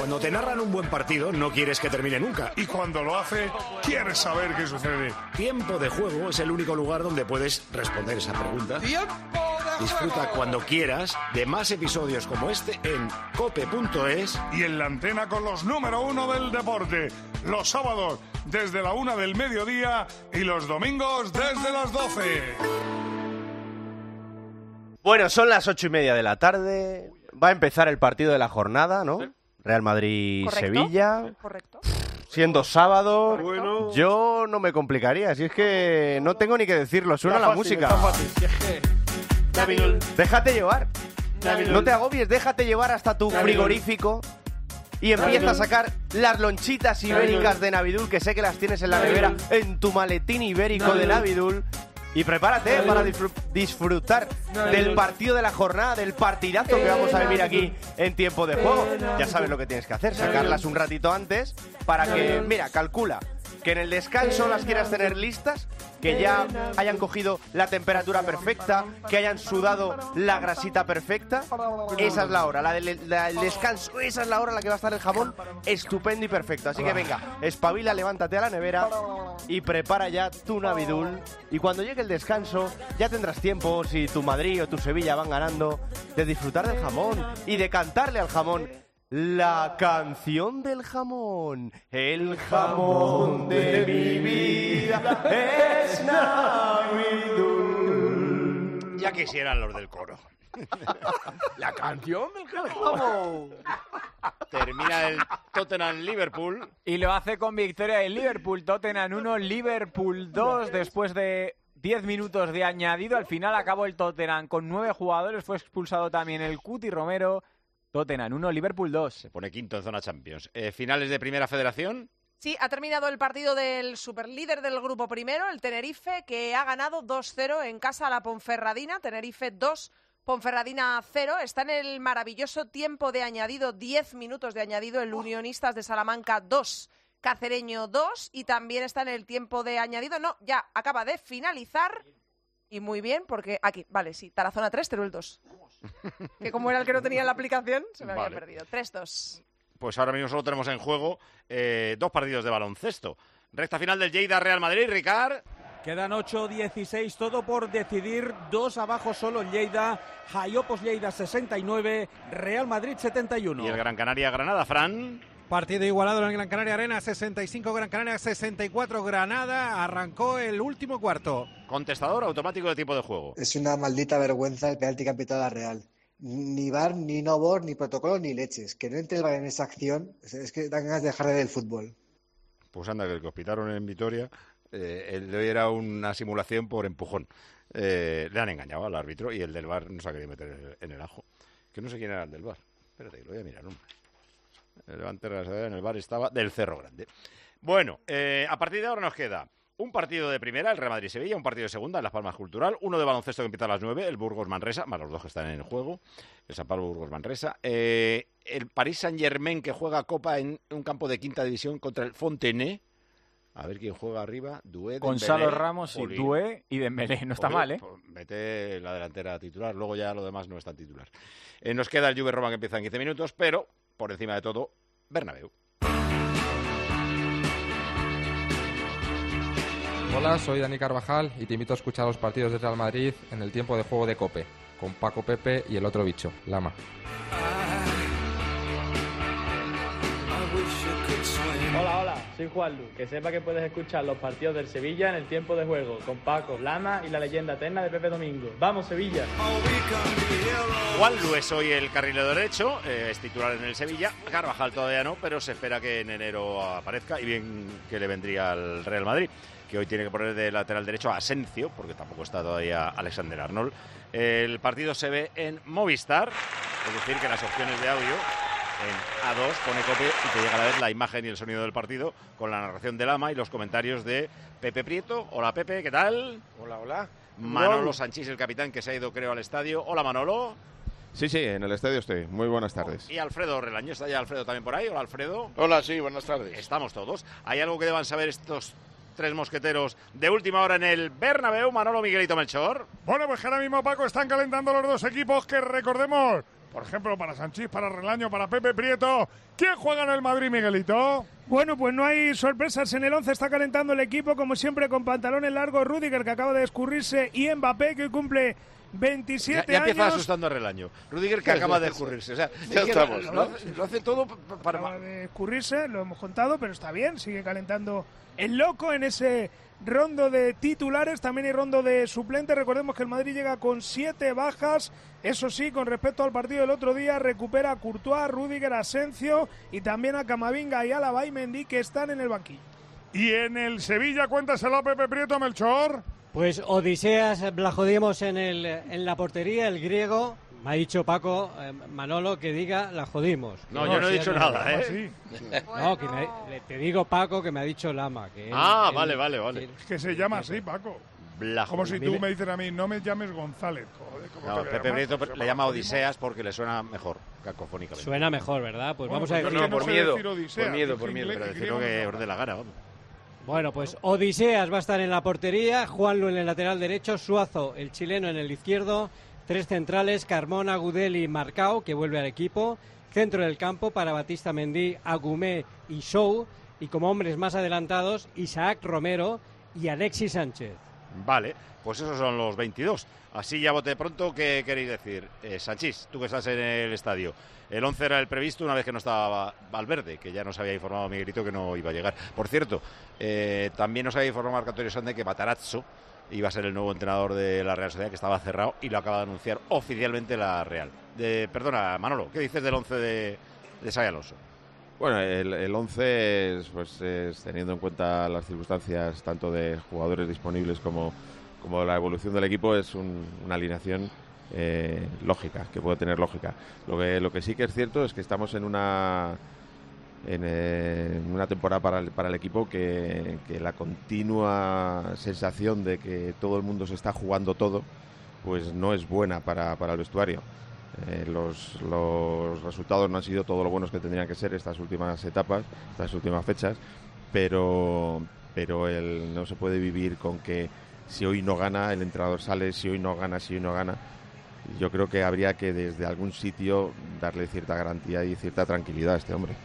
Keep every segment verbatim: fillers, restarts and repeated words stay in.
Cuando te narran un buen partido, no quieres que termine nunca. Y cuando lo hace, quieres saber qué sucede. Tiempo de Juego es el único lugar donde puedes responder esa pregunta. ¡Tiempo de Disfruta juego! cuando quieras de más episodios como este en cope punto es. Y en la antena con los número uno del deporte. Los sábados desde la una del mediodía y los domingos desde las doce. Bueno, son las ocho y media de la tarde. Va a empezar el partido de la jornada, ¿no? Real Madrid-Sevilla. Correcto. Siendo sábado, Bueno. yo no me complicaría. Si es que no tengo ni que decirlo. Suena Está la fácil, música. está fácil. Si es que... Navidul. Déjate llevar. Navidul. No te agobies, déjate llevar hasta tu Navidul. frigorífico y empieza a sacar las lonchitas ibéricas de Navidul, que sé que las tienes en la nevera, en tu maletín ibérico de Navidul. Y prepárate para disfr- disfrutar del partido de la jornada, del partidazo que vamos a vivir aquí en tiempo de juego. Ya sabes lo que tienes que hacer, sacarlas un ratito antes para que, mira, calcula que en el descanso las quieras tener listas, que ya hayan cogido la temperatura perfecta, que hayan sudado la grasita perfecta. Esa es la hora, la del la del descanso, esa es la hora en la que va a estar el jamón estupendo y perfecto. Así que venga, espabila, levántate a la nevera y prepara ya tu Navidul. Y cuando llegue el descanso, ya tendrás tiempo, si tu Madrid o tu Sevilla van ganando, de disfrutar del jamón y de cantarle al jamón la canción del jamón. El jamón de mi vida es Navidul. Ya quisieran los del coro. La canción del jamón. Termina el Tottenham-Liverpool. Y lo hace con victoria del Liverpool. Tottenham uno, Liverpool dos. Después de diez minutos de añadido, al final acabó el Tottenham con nueve jugadores. Fue expulsado también el Cuti Romero. Tottenham uno, Liverpool dos. Se pone quinto en zona Champions. Eh, finales de Primera Federación. Sí, ha terminado el partido del superlíder del grupo primero, el Tenerife, que ha ganado dos cero en casa a la Ponferradina. Tenerife dos, Ponferradina cero. Está en el maravilloso tiempo de añadido, diez minutos de añadido, el Unionistas de Salamanca dos, Cacereño dos. Y también está en el tiempo de añadido, no, ya acaba de finalizar. Y muy bien, porque aquí, vale, sí, Tarazona tres, Teruel dos. Que como era el que no tenía la aplicación, se me Vale. había perdido. tres dos. Pues ahora mismo solo tenemos en juego eh, dos partidos de baloncesto. Recta final del Lleida Real Madrid, Ricard. Quedan ocho dieciséis, todo por decidir, dos abajo solo el Lleida, Jaiopos Lleida sesenta y nueve, Real Madrid setenta y uno. Y el Gran Canaria Granada, Fran. Partido igualado en el Gran Canaria Arena, sesenta y cinco Gran Canaria, sesenta y cuatro Granada. Arrancó el último cuarto. Contestador automático de tiempo de juego. Es una maldita vergüenza el penalti que ha pitado la Real. Ni V A R, ni no V A R, ni protocolo, ni leches. Que no entre el V A R en esa acción, es que dan ganas de dejar de ver el fútbol. Pues anda, que el que os pitaron en Vitoria, eh, el de hoy era una simulación por empujón. Eh, le han engañado al árbitro y el del V A R no se ha querido meter en el ajo. Que no sé quién era el del V A R. Espérate, que lo voy a mirar, hombre. El Levante en el V A R estaba del Cerro Grande. Bueno, eh, a partir de ahora nos queda un partido de primera, el Real Madrid-Sevilla, un partido de segunda, en Las Palmas Cultural, uno de baloncesto que empieza a las nueve, el Burgos-Manresa, más los dos que están en el juego, el San Pablo-Burgos-Manresa, eh, el Paris Saint-Germain que juega Copa en un campo de quinta división contra el Fontenay. A ver quién juega arriba, Doué, Gonzalo Dembélé, Ramos y Jolín. Doué y Dembélé, no está Oye, mal, ¿eh? Pues mete la delantera titular, luego ya lo demás no es tan titular. Eh, nos queda el Juve-Roma que empieza en quince minutos, pero por encima de todo, Bernabéu. Hola, soy Dani Carvajal y te invito a escuchar los partidos de Real Madrid en el tiempo de juego de COPE, con Paco Pepe y el otro bicho, Lama. Hola, hola, soy Juanlu. Que sepa que puedes escuchar los partidos del Sevilla en el tiempo de juego, con Paco, Lama y la leyenda eterna de Pepe Domingo. ¡Vamos, Sevilla! Juanlu es hoy el carrilero derecho, eh, es titular en el Sevilla. Carvajal todavía no, pero se espera que en enero aparezca y bien que le vendría al Real Madrid, que hoy tiene que poner de lateral derecho a Asencio, porque tampoco está todavía Alexander Arnold. El partido se ve en Movistar, es decir, que las opciones de audio en A dos pone COPE y te llega a la vez la imagen y el sonido del partido con la narración de Lama y los comentarios de Pepe Prieto. Hola Pepe, ¿qué tal? Hola, hola. Manolo Sanchís, el capitán que se ha ido creo al estadio. Hola Manolo. Sí, sí, en el estadio estoy. Muy buenas tardes. Y Alfredo Relaño, ¿está ya Alfredo también por ahí? Hola Alfredo. Hola, sí, buenas tardes. Estamos todos. ¿Hay algo que deban saber estos tres mosqueteros de última hora en el Bernabéu? Manolo, Miguelito, Melchor. Bueno, pues que ahora mismo, Paco, están calentando los dos equipos que, recordemos, Por ejemplo, para Sanchís, para Relaño, para Pepe Prieto. ¿Quién juega en el Madrid, Miguelito? Bueno, pues no hay sorpresas en el once, está calentando el equipo, como siempre, con pantalones largos, Rüdiger, que acaba de escurrirse, y Mbappé, que hoy cumple veintisiete ya, ya empieza años. asustando a Relaño. Rüdiger, que acaba de escurrirse. O sea, ya es que estamos, lo, ¿no? lo, hace, lo hace todo para... Acaba de escurrirse, lo hemos contado, pero está bien, sigue calentando el loco en ese rondo de titulares, también hay rondo de suplentes. Recordemos que el Madrid llega con siete bajas, eso sí, con respecto al partido del otro día, recupera a Courtois, Rüdiger, Asencio y también a Camavinga y Álava y Mendy, que están en el banquillo. Y en el Sevilla, cuéntaselo a Pepe Prieto, Melchor. Pues Odiseas la jodimos en, el, en la portería, el griego. Me ha dicho Paco, eh, Manolo, que diga la jodimos. No, yo no he dicho nada, ¿eh? No, que me, te digo Paco que me ha dicho Lama. Que él, ah, él, vale, vale, vale. Es que se llama así, Paco. Blajo. Como si tú me dices a mí, no me llames González. Joder, ¿cómo no, te Pepe llamas? Prieto le llama Odiseas porque le suena mejor, cacofónicamente. Suena mejor, ¿verdad? Pues Bueno, vamos a pues decir... no, no, por, miedo, por miedo, por miedo. Pero decirlo que os dé la gana, vamos. Bueno, pues Odiseas va a estar en la portería, Juanlu en el lateral derecho, Suazo, el chileno, en el izquierdo, tres centrales, Carmona, Gudeli y Marcao, que vuelve al equipo, centro del campo para Batista Mendy, Agumé y Show, y como hombres más adelantados, Isaac Romero y Alexis Sánchez. Vale, pues esos son los veintidós. Así ya bote pronto, ¿qué queréis decir? Eh, Sanchís, tú que estás en el estadio. El once era el previsto una vez que no estaba Valverde, que ya nos había informado Miguelito que no iba a llegar. Por cierto, eh, también nos había informado Marco Antonio Sande que Matarazzo iba a ser el nuevo entrenador de la Real Sociedad, que estaba cerrado, y lo acaba de anunciar oficialmente la Real. De, perdona, Manolo, ¿qué dices del once de, de Xabi Alonso? Bueno, el, el once es, pues, es teniendo en cuenta las circunstancias tanto de jugadores disponibles como, como la evolución del equipo, es un, una alineación eh, lógica, que puede tener lógica. Lo que, lo que sí que es cierto es que estamos en una en, eh, en una temporada para el, para el equipo que, que la continua sensación de que todo el mundo se está jugando todo, pues no es buena para, para el vestuario. Eh, los, los resultados no han sido todo lo buenos que tendrían que ser estas últimas etapas, estas últimas fechas, pero, pero el, no se puede vivir con que si hoy no gana, el entrenador sale, si hoy no gana, si hoy no gana. Yo creo que habría que desde algún sitio darle cierta garantía y cierta tranquilidad a este hombre.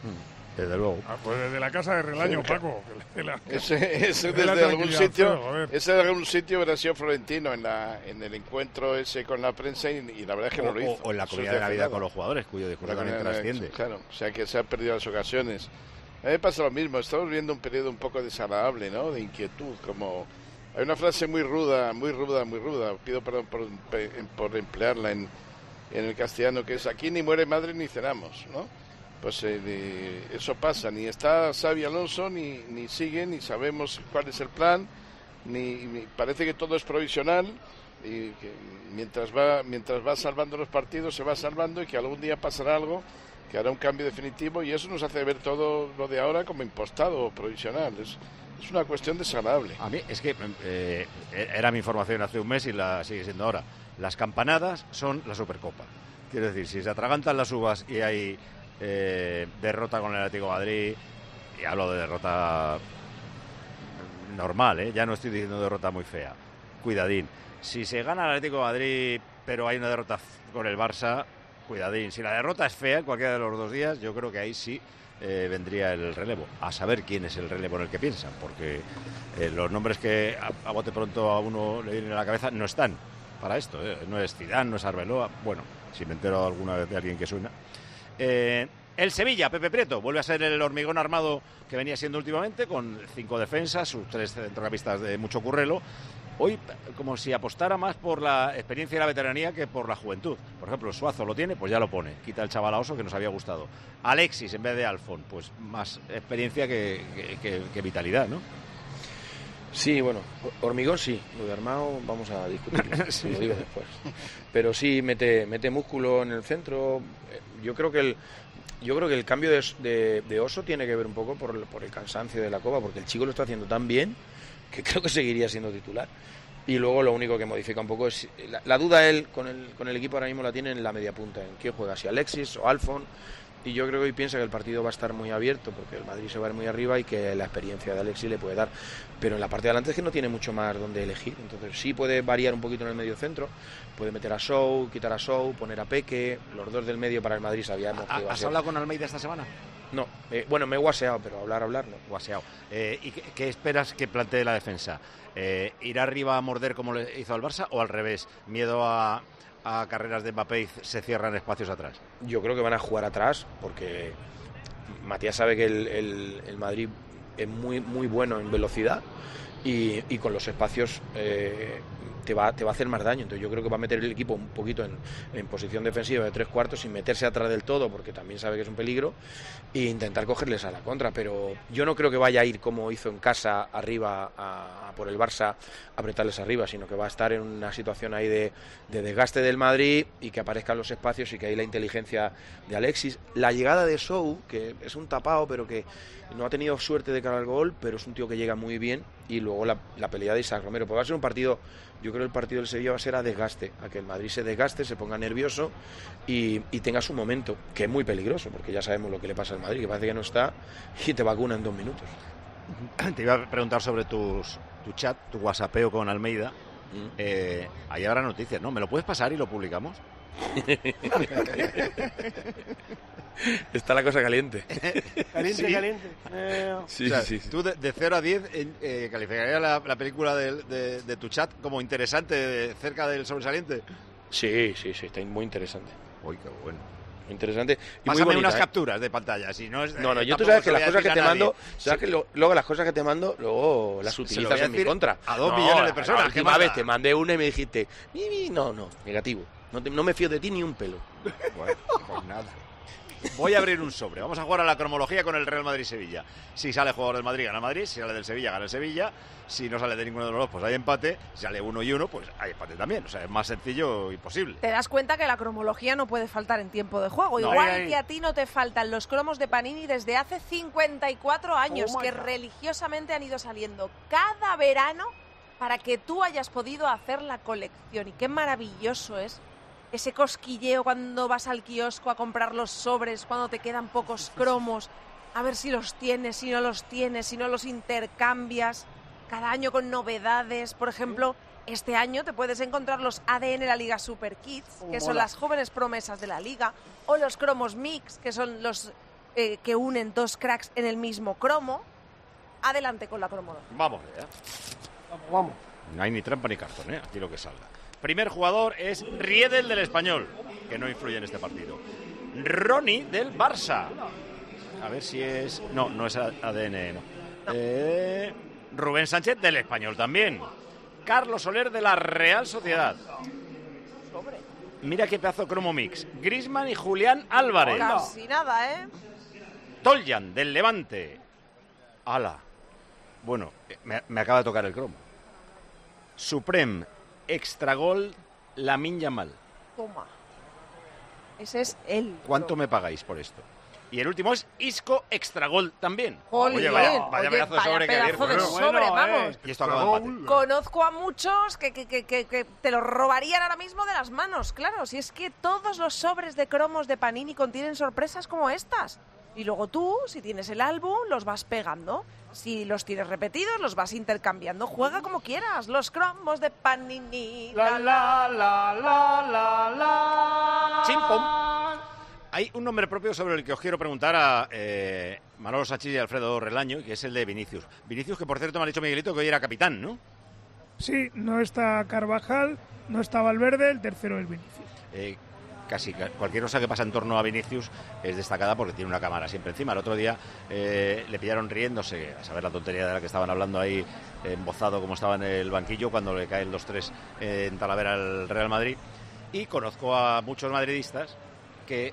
Desde luego. Ah, pues desde la casa de Relaño, sí, Paco. De la, ese ese de desde algún sitio, ese de algún sitio hubiera sido Florentino en la en el encuentro ese con la prensa y, y la verdad es que o, no lo hizo. O en la comida de Navidad con los jugadores, cuyo discurso también trasciende. Claro, o sea que se han perdido las ocasiones. A mí me pasa lo mismo, estamos viviendo un periodo un poco desagradable, ¿no? De inquietud, como... Hay una frase muy ruda, muy ruda, muy ruda, pido perdón por, por emplearla en, en el castellano, que es: aquí ni muere madre ni cenamos, ¿no? Pues eh, eso pasa, ni está Xabi Alonso, ni, ni sigue, ni sabemos cuál es el plan, ni, ni parece que todo es provisional, y que mientras va, mientras va salvando los partidos se va salvando, y que algún día pasará algo que hará un cambio definitivo, y eso nos hace ver todo lo de ahora como impostado o provisional. Es, es una cuestión desagradable. A mí es que eh, era mi información hace un mes y la sigue siendo ahora. Las campanadas son la Supercopa. Quiero decir, si se atragantan las uvas y hay eh, derrota con el Atlético de Madrid, y hablo de derrota normal, ¿eh? Ya no estoy diciendo derrota muy fea. Cuidadín. Si se gana el Atlético de Madrid, pero hay una derrota con el Barça, cuidadín. Si la derrota es fea en cualquiera de los dos días, yo creo que ahí sí eh, vendría el relevo. A saber quién es el relevo en el que piensan, porque eh, los nombres que a, a bote pronto a uno le vienen a la cabeza no están para esto. ¿eh? No es Zidane, no es Arbeloa. Bueno, si me entero alguna vez de alguien que suena. Eh, el Sevilla, Pepe Prieto, vuelve a ser el hormigón armado que venía siendo últimamente, con cinco defensas, sus tres centrocampistas de mucho currelo. Hoy, como si apostara más por la experiencia y la veteranía que por la juventud. Por ejemplo, Suazo lo tiene, pues ya lo pone. Quita el chaval a Oso, que nos había gustado. Alexis en vez de Alfon, pues más experiencia que, que, que, que vitalidad, ¿no? Sí, bueno, hormigón sí. Lo de armado vamos a discutirlo, sí, lo digo después. Pero sí, mete, mete músculo en el centro. Yo creo que el... Yo creo que el cambio de, de, de Oso tiene que ver un poco por, por el cansancio de la Copa, porque el chico lo está haciendo tan bien que creo que seguiría siendo titular. Y luego lo único que modifica un poco es la, la duda él con el con el equipo ahora mismo la tiene en la media punta, en quién juega, si Alexis o Alfon, y yo creo que hoy piensa que el partido va a estar muy abierto porque el Madrid se va a ir muy arriba y que la experiencia de Alexis le puede dar, pero en la parte de adelante es que no tiene mucho más donde elegir, entonces sí puede variar un poquito en el medio centro, puede meter a Sou, quitar a Sou, poner a Peque, los dos del medio para el Madrid sabíamos que iba a ¿Has ser. hablado con Almeida esta semana? No, eh, bueno, me he guaseado, pero hablar, hablar no. Guaseado. Eh, ¿Y qué, qué esperas que plantee la defensa? Eh, ¿Ir arriba a morder como le hizo al Barça o al revés? ¿Miedo a, a carreras de Mbappé y se cierran espacios atrás? Yo creo que van a jugar atrás porque Matías sabe que el, el, el Madrid es muy, muy bueno en velocidad y, y con los espacios eh, te, va, te va a hacer más daño. Entonces yo creo que va a meter el equipo un poquito en, en posición defensiva de tres cuartos sin meterse atrás del todo porque también sabe que es un peligro e intentar cogerles a la contra. Pero yo no creo que vaya a ir como hizo en casa arriba a, a por el Barça, a apretarles arriba, sino que va a estar en una situación ahí de, de desgaste del Madrid y que aparezcan los espacios y que ahí la inteligencia de Alexis. La llegada de Sou, que es un tapado pero que no ha tenido suerte de cara al gol, pero es un tío que llega muy bien, y luego la, la pelea de Isaac Romero. Pues va a ser un partido, yo creo que el partido del Sevilla va a ser a desgaste, a que el Madrid se desgaste, se ponga nervioso y, y tenga su momento, que es muy peligroso, porque ya sabemos lo que le pasa al Madrid, que parece que no está y te vacuna en dos minutos. Te iba a preguntar sobre tus, tu chat, tu whatsappeo con Almeida. Mm. Eh, ahí habrá noticias, ¿no? ¿Me lo puedes pasar y lo publicamos? Está la cosa caliente. Caliente, ¿Sí? caliente. Eh... Sí, o sea, sí, sí. Tú de, de cero a diez eh, calificarías la, la película de, de, de tu chat como interesante, de, cerca del sobresaliente. Sí, sí, sí, está muy interesante. Uy, qué bueno. Muy interesante. Y Pásame muy bonita, unas ¿eh? capturas de pantalla. Si no, es, no, no, eh, yo tú sabes que las cosas que te mando, sabes que lo, luego las cosas que te mando, luego las Se utilizas en mi contra. A dos no, millones de personas. La última vez te mandé una y me dijiste, mi, mi, no, no, negativo. No, te, no me fío de ti ni un pelo. Bueno, pues nada. Voy a abrir un sobre. Vamos a jugar a la cromología con el Real Madrid-Sevilla. Si sale jugador del Madrid, gana el Madrid. Si sale del Sevilla, gana el Sevilla. Si no sale de ninguno de los dos, pues hay empate. Si sale uno y uno, pues hay empate también. O sea, es más sencillo imposible. Te das cuenta que la cromología no puede faltar en tiempo de juego. No, Igual ahí, ahí. que a ti no te faltan los cromos de Panini desde hace cincuenta y cuatro años, Oh, que my God. religiosamente han ido saliendo cada verano para que tú hayas podido hacer la colección. Y qué maravilloso es ese cosquilleo cuando vas al kiosco a comprar los sobres, cuando te quedan pocos cromos, a ver si los tienes, si no los tienes, si no los intercambias, cada año con novedades. Por ejemplo, este año te puedes encontrar los A D N La Liga Super Kids, que Oh, son mola. las jóvenes promesas de la liga, o los cromos mix, que son los eh, que unen dos cracks en el mismo cromo. Adelante con la cromología. Vamos, ¿eh? Vamos, vamos. No hay ni trampa ni cartón, ¿eh? Aquí lo que salga. Primer jugador es Riedel del Español, que no influye en este partido. Ronnie del Barça. A ver si es... No, no es A D N, no. Eh... Rubén Sánchez del Español también. Carlos Soler de la Real Sociedad. Mira qué pedazo de cromo mix. Griezmann y Julián Álvarez. Casi nada, ¿eh? Toljan del Levante. Ala. Bueno, me, me acaba de tocar el cromo. Supreme, extra gol, Lamine Yamal. Toma. Ese es él. ¿Cuánto me pagáis por esto? Y el último es Isco, extra gol también. Jolín, Oye, vaya, vaya oye, pedazo de vaya sobre que ayer pedazo de fue. sobre, Bueno, vamos. eh. Y esto acaba de empate. Conozco a muchos que, que, que, que, que te lo robarían ahora mismo de las manos, claro. Si es que todos los sobres de cromos de Panini contienen sorpresas como estas. Y luego tú, si tienes el álbum, los vas pegando. Si los tienes repetidos, los vas intercambiando. Juega como quieras. Los cromos de Panini. La, la, la, la, la, la. Chimpom. Hay un nombre propio sobre el que os quiero preguntar a eh, Manolo Sachis y Alfredo Relaño, que es el de Vinicius. Vinicius, que por cierto me ha dicho Miguelito que hoy era capitán, ¿no? Sí, no está Carvajal, no está Valverde, el tercero es Vinicius. Eh, casi cualquier cosa que pasa en torno a Vinicius es destacada porque tiene una cámara siempre encima. El otro día eh, le pillaron riéndose, a saber la tontería de la que estaban hablando ahí, embozado como estaba en el banquillo cuando le cae el dos tres eh, en Talavera al Real Madrid. Y conozco a muchos madridistas que,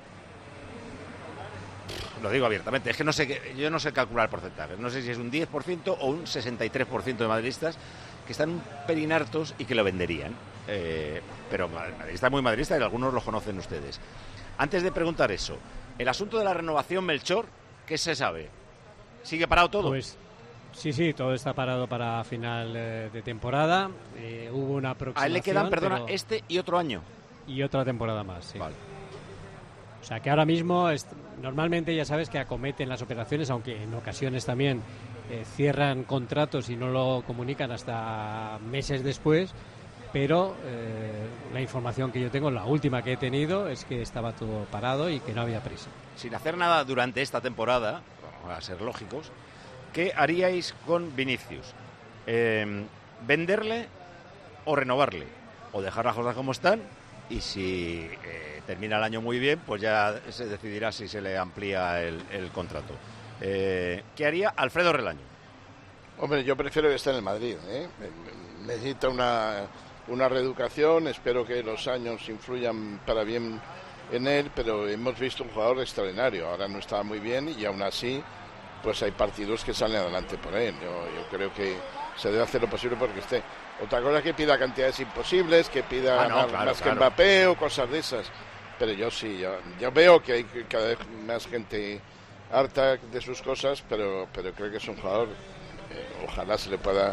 lo digo abiertamente, es que no sé qué, yo no sé calcular el porcentaje, no sé si es un diez por ciento o un sesenta y tres por ciento de madridistas que están un pelín hartos y que lo venderían. Eh, pero madridista muy madridista y algunos lo conocen ustedes. Antes de preguntar eso, el asunto de la renovación, Melchor, ¿qué se sabe? ¿Sigue parado todo? Pues sí, sí, todo está parado para final eh, de temporada. Eh, hubo una aproximación. A él le quedan, perdona, pero... este y otro año. Y otra temporada más, sí. Vale. O sea que ahora mismo, es, normalmente ya sabes que acometen las operaciones, aunque en ocasiones también eh, cierran contratos y no lo comunican hasta meses después, pero eh, la información que yo tengo, la última que he tenido, es que estaba todo parado y que no había prisa. Sin hacer nada durante esta temporada, a ser lógicos, ¿qué haríais con Vinicius? Eh, ¿Venderle o renovarle? ¿O dejar las cosas como están? Y si eh, termina el año muy bien, pues ya se decidirá si se le amplía el, el contrato. Eh, ¿Qué haría Alfredo Relaño? Hombre, yo prefiero que esté en el Madrid, ¿eh? Necesita una, una reeducación, espero que los años influyan para bien en él, pero hemos visto un jugador extraordinario, ahora no está muy bien y aún así pues hay partidos que salen adelante por él. Yo, yo creo que se debe hacer lo posible porque esté. Otra cosa es que pida cantidades imposibles, que pida ah, no, más, claro, más claro. que Mbappé o cosas de esas. Pero yo sí, yo, yo veo que hay cada vez más gente harta de sus cosas, pero, pero creo que es un jugador, eh, ojalá se le pueda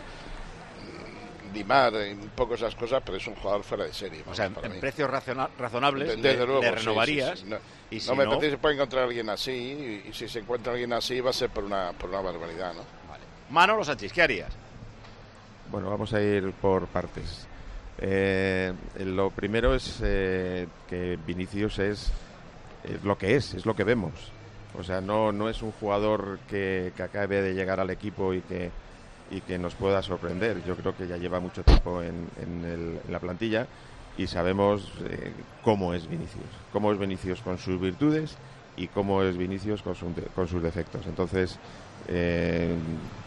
limar un poco esas cosas, pero es un jugador fuera de serie. O sea, en mí. precios razona- razonables de, desde le, luego, le sí, renovarías. sí, sí. No, y si no me no, parece que se puede encontrar a alguien así, y, y si se encuentra alguien así va a ser por una, por una barbaridad, ¿no? Vale. Manolo Sanchís, ¿qué harías? Bueno, vamos a ir por partes. Eh, lo primero es eh, que Vinicius es, es lo que es, es lo que vemos. O sea, no, no es un jugador que, que acabe de llegar al equipo y que, y que nos pueda sorprender. Yo creo que ya lleva mucho tiempo en, en, el, en la plantilla y sabemos eh, cómo es Vinicius. Cómo es Vinicius con sus virtudes y cómo es Vinicius con, su, con sus defectos. Entonces, eh,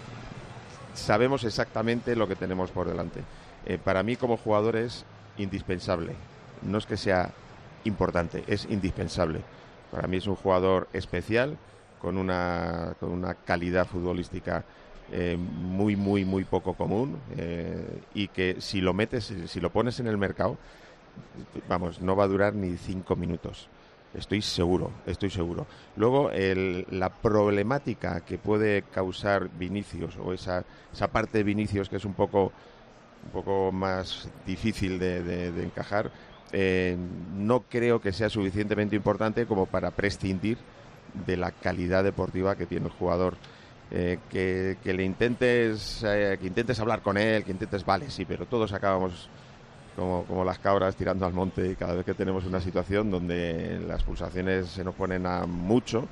sabemos exactamente lo que tenemos por delante. Eh, para mí como jugador es indispensable. No es que sea importante, es indispensable. Para mí es un jugador especial, con una, con una calidad futbolística eh, muy, muy, muy poco común eh, y que si lo metes, si lo pones en el mercado, vamos, no va a durar ni cinco minutos. Estoy seguro, estoy seguro. Luego, el, la problemática que puede causar Vinicius, o esa, esa parte de Vinicius que es un poco, un poco más difícil de, de, de encajar, eh, no creo que sea suficientemente importante como para prescindir de la calidad deportiva que tiene el jugador. Eh, que, que le intentes, eh, que intentes hablar con él, que intentes, vale, sí, pero todos acabamos Como, como las cabras tirando al monte, y cada vez que tenemos una situación donde las pulsaciones se nos ponen a mucho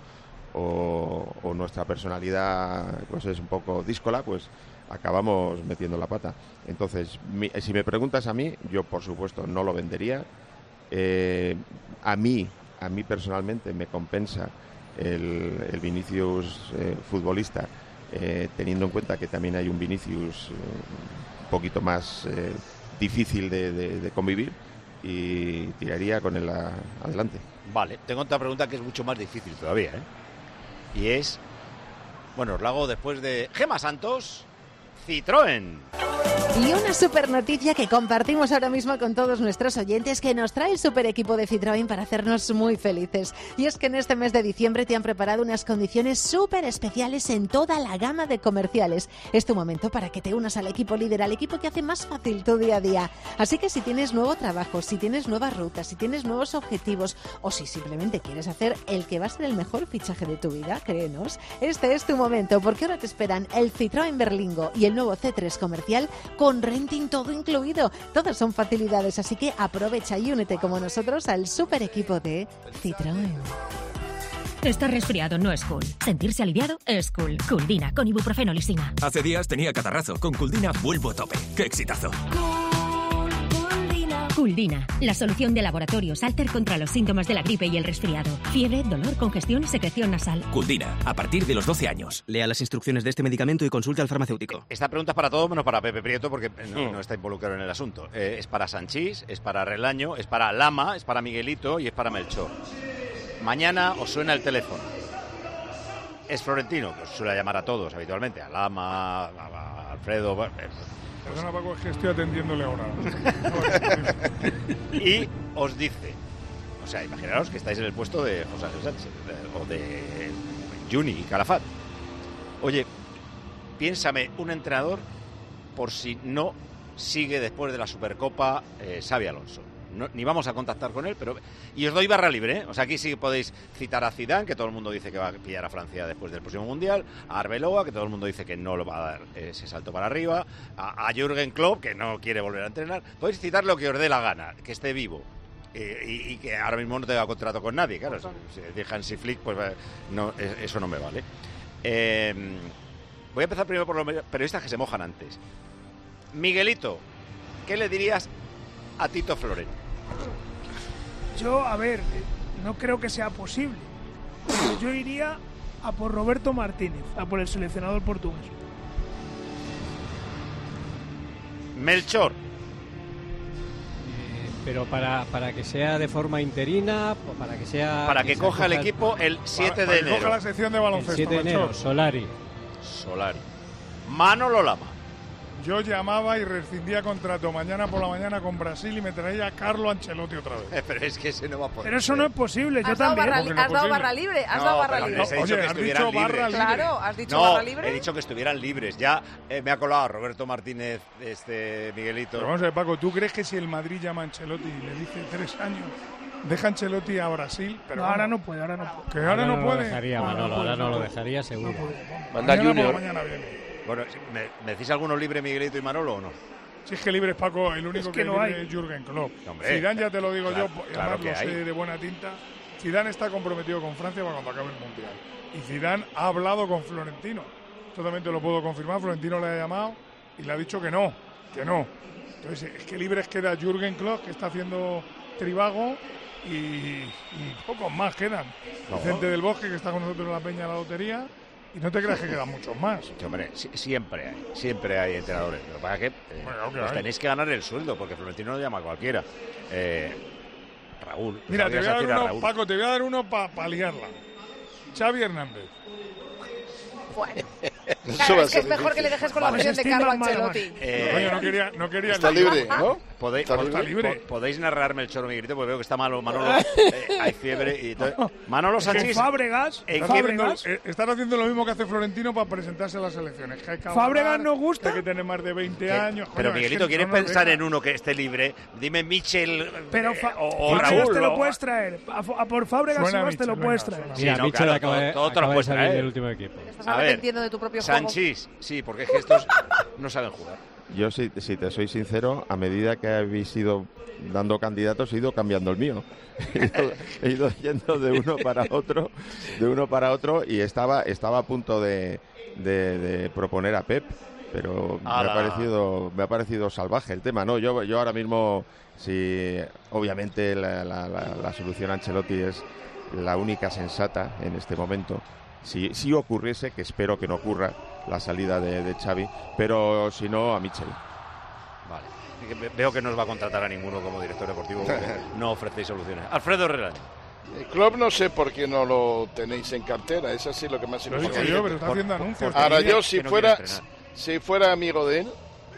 o, o nuestra personalidad pues es un poco díscola, pues acabamos metiendo la pata. Entonces, mi, si me preguntas a mí, yo por supuesto no lo vendería. Eh, a mí, a mí personalmente me compensa el, el Vinicius eh, futbolista, eh, teniendo en cuenta que también hay un Vinicius eh, un poquito más Eh, difícil de, de, de convivir, y tiraría con él a, adelante. Vale, tengo otra pregunta que es mucho más difícil todavía, ¿eh? Y es, bueno, os la hago después de Gemma Santos, Citroën. Y una super noticia que compartimos ahora mismo con todos nuestros oyentes, que nos trae el super equipo de Citroën para hacernos muy felices. Y es que en este mes de diciembre te han preparado unas condiciones súper especiales en toda la gama de comerciales. Es tu momento para que te unas al equipo líder, al equipo que hace más fácil tu día a día. Así que si tienes nuevo trabajo, si tienes nuevas rutas, si tienes nuevos objetivos, o si simplemente quieres hacer el que va a ser el mejor fichaje de tu vida, créenos, este es tu momento, porque ahora te esperan el Citroën Berlingo y el nuevo C tres comercial con renting todo incluido. Todas son facilidades, así que aprovecha y únete como nosotros al super equipo de Citroën. Estar resfriado no es cool. Sentirse aliviado es cool. Culdina con ibuprofeno lisina. Hace días tenía catarrazo. Con Culdina vuelvo a tope. ¡Qué exitazo! Culdina, la solución de laboratorios Alter contra los síntomas de la gripe y el resfriado. Fiebre, dolor, congestión y secreción nasal. Culdina, a partir de los doce años. Lea las instrucciones de este medicamento y consulte al farmacéutico. Esta pregunta es para todos menos para Pepe Prieto, porque no, no está involucrado en el asunto. Eh, es para Sanchís, es para Relaño, es para Lama, es para Miguelito y es para Melchor. Mañana os suena el teléfono. Es Florentino, que os suele llamar a todos habitualmente, a Lama, a, a Alfredo... Eh, Perdona, Paco, es que estoy atendiéndole ahora. Y os dice, o sea, imaginaros que estáis en el puesto de José Ángel Sánchez de, o de Juni y Calafat. Oye, piénsame un entrenador por si no sigue después de la Supercopa eh, Xabi Alonso. no, ni vamos a contactar con él, pero y os doy barra libre, ¿eh? O sea, aquí sí podéis citar a Zidane, que todo el mundo dice que va a pillar a Francia después del próximo Mundial, a Arbeloa, que todo el mundo dice que no lo va a dar ese salto para arriba, a, a Jürgen Klopp, que no quiere volver a entrenar. Podéis citar lo que os dé la gana, que esté vivo. Eh, y, y que ahora mismo no tenga contrato con nadie, claro. Si, si dejan Hansi Flick, pues no, eso no me vale. Eh, voy a empezar primero por los periodistas que se mojan antes. Miguelito, ¿qué le dirías a Tito Floren? Yo, a ver, no creo que sea posible. Pero yo iría a por Roberto Martínez, a por el seleccionador portugués. Melchor. Pero para, para que sea de forma interina, para que sea... Para que, que coja el equipo el siete de enero. Para que coja la sección de baloncesto. El siete de enero, Solari. Solari. Manolo Lama. Yo llamaba y rescindía contrato mañana por la mañana con Brasil y me traía a Carlo Ancelotti otra vez. Eh, pero es que ese no va a poder. Pero eso no es posible, yo ¿Has dado también. barra, li- ¿Has dado barra libre? ¿Has no, dado barra libre? No, he dicho Oye, que ¿has estuvieran dicho barra libres. libre? Claro, ¿has dicho no, barra libre? he dicho que estuvieran libres. Ya eh, me ha colado Roberto Martínez, este Miguelito. Pero vamos a ver, Paco, ¿tú crees que si el Madrid llama a Ancelotti y le dice tres años, deja Ancelotti a Brasil? Pero no, ahora no puede, ahora no puede. Que ahora, ahora no, no puede. Lo dejaría, no, Manolo, no puede, ahora no no lo puede. dejaría seguro. No Manda mañana Junior. por la mañana viene. Bueno, ¿me, ¿me decís alguno libre, Miguelito y Manolo, o no? Si es que libre es Paco, el único es que, que, no libre hay. es Jürgen Klopp. Hombre, Zidane ya te lo digo claro, yo, y claro además que lo sé hay. de buena tinta. Zidane está comprometido con Francia para cuando acabe el Mundial. Y Zidane ha hablado con Florentino. Totalmente lo puedo confirmar. Florentino le ha llamado y le ha dicho que no, que no. Entonces, es que libres queda Jürgen Klopp, que está haciendo Trivago, y, y pocos más quedan. No. Vicente del Bosque, que está con nosotros en la Peña de la Lotería. Y no te creas que quedan muchos más. Sí, hombre, si, siempre hay, siempre hay entrenadores. Lo que pasa es que eh, Bueno, okay, os hay. tenéis que ganar el sueldo, porque Florentino no llama a cualquiera. Eh, Raúl. Mira, te voy a dar decir a uno, Raúl. Paco, te voy a dar uno para pa liarla. Xavi Hernández. Bueno, Eso claro, va a es que es ser mejor que le dejes con la Vale. versión de Estima Carlo mal, Ancelotti. Eh, Coño, no quería, no quería Está liarla. libre, ¿no? ¿Podéis, Está Está libre. po- podéis narrarme el choro, Miguelito, porque veo que está malo Manolo. Eh, hay fiebre y todo. Manolo Es que Sánchez. Fábregas, ¿En Están qué haciendo, Fábregas, eh, están haciendo lo mismo que hace Florentino para presentarse a las elecciones. Que hay que Fábregas ahorrar, nos gusta. que hay que tener más de veinte que- años. pero coño, es Miguelito, que ¿quieres no nos pensar deja. en uno que esté libre? Dime Michel pero eh, Fa- o, o Fábregas Raúl. te lo o- puedes traer. A, fo- a por Fábregas Suena si vas te lo Michel, puedes venga, traer. Sí, Mira, no, Michel claro, acaba, de, todo- todo te lo acaba de puedes salir traer. del último equipo. Te estás A ver, arrepintiendo de tu propio juego. Sanchís, sí, porque es que estos no saben jugar. Yo, si, si te soy sincero, a medida que habéis ido dando candidatos, he ido cambiando el mío. He ido, he ido yendo de uno para otro, de uno para otro, y estaba, estaba a punto de, de, de proponer a Pep, pero me ha ¡Hala! parecido, me ha parecido salvaje el tema, ¿no? Yo, yo ahora mismo, si obviamente la, la, la, la solución a Ancelotti es la única sensata en este momento. Si, si ocurriese, que espero que no ocurra, la salida de, de Xavi, pero si no, a Michel. Vale. Que ve- Veo que no os va a contratar a ninguno como director deportivo porque no ofrecéis soluciones. Alfredo Relaño. El club no sé por qué no lo tenéis en cartera, es así lo que más Lo he importa. dicho yo, pero está haciendo anuncios. Ahora todavía. yo si que no fuera quiere entrenar. si fuera amigo de él,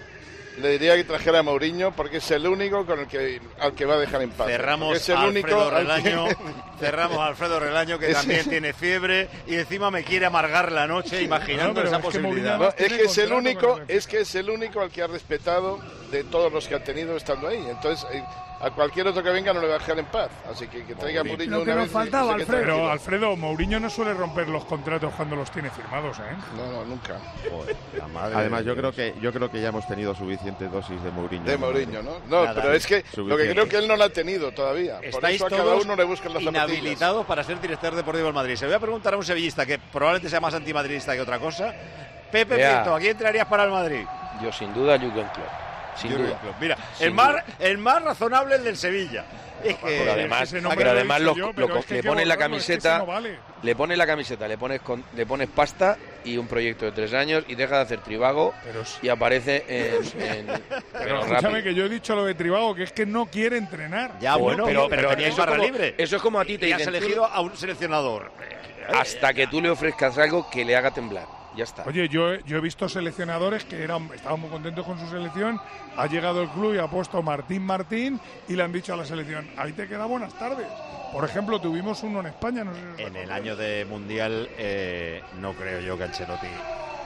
le diría que trajera a Mourinho porque es el único con el que al que va a dejar en paz. Porque Cerramos es el a único Alfredo al que- Relaño, cerramos a Alfredo Relaño que Ese- también tiene fiebre y encima me quiere amargar la noche imaginando No, pero esa es que posibilidad. Mourinho No, es tiene que es el contrato con único, el Benfica. es que es el único al que ha respetado de todos los que ha tenido estando ahí. Entonces, eh, a cualquier otro que venga no le va a dejar en paz. Así que que traiga a Mourinho Lo que una nos vez y- faltaba, y se quede Alfredo. Pero tranquilo. Alfredo, Mourinho no suele romper los contratos cuando los tiene firmados, ¿eh? No, no, nunca. Joder, la madre Además, de yo creo Dios. que yo creo que ya hemos tenido suficiente dosis de Mourinho. De Mourinho, ¿no? No, Nada, pero es que lo que suficiente. creo que él no la ha tenido todavía. Por Estáis eso a cada todos uno le buscan las zapatillas. inhabilitados para ser director deportivo del Madrid. Se lo voy a preguntar a un sevillista que probablemente sea más antimadridista que otra cosa. Pepe Vea. Prieto, ¿a quién traerías para el Madrid? Yo sin duda Jürgen Klopp. Sin Jürgen duda. Klopp. Mira, Sin el más, duda. el más razonable es el del Sevilla. Es que Pero además, ese nombre pero lo he además dicho lo- yo, lo- pero es que le hay que pones la borrarlo, es que camiseta, ese no vale. le pones la camiseta, le pones con- le pones pasta y un proyecto de tres años y deja de hacer Trivago Pero sí. y aparece en, en- Pero pero escúchame rápido. que yo he dicho lo de Trivago, que es que no quiere entrenar. Ya, bueno, pero, pero, teníais eso es barra como- libre. Eso es como a ti te y has dicen, tú- elegido a un seleccionador. hasta que tú le ofrezcas algo que le haga temblar. Ya está. Oye, yo, he- yo he visto seleccionadores que eran, estaban muy contentos con su selección. Ha llegado el club y ha puesto Martín Martín y le han dicho a la selección, ahí te queda buenas tardes. Por ejemplo, tuvimos uno en España, no sé si os En el acordáis. año de Mundial eh, no creo yo que Ancelotti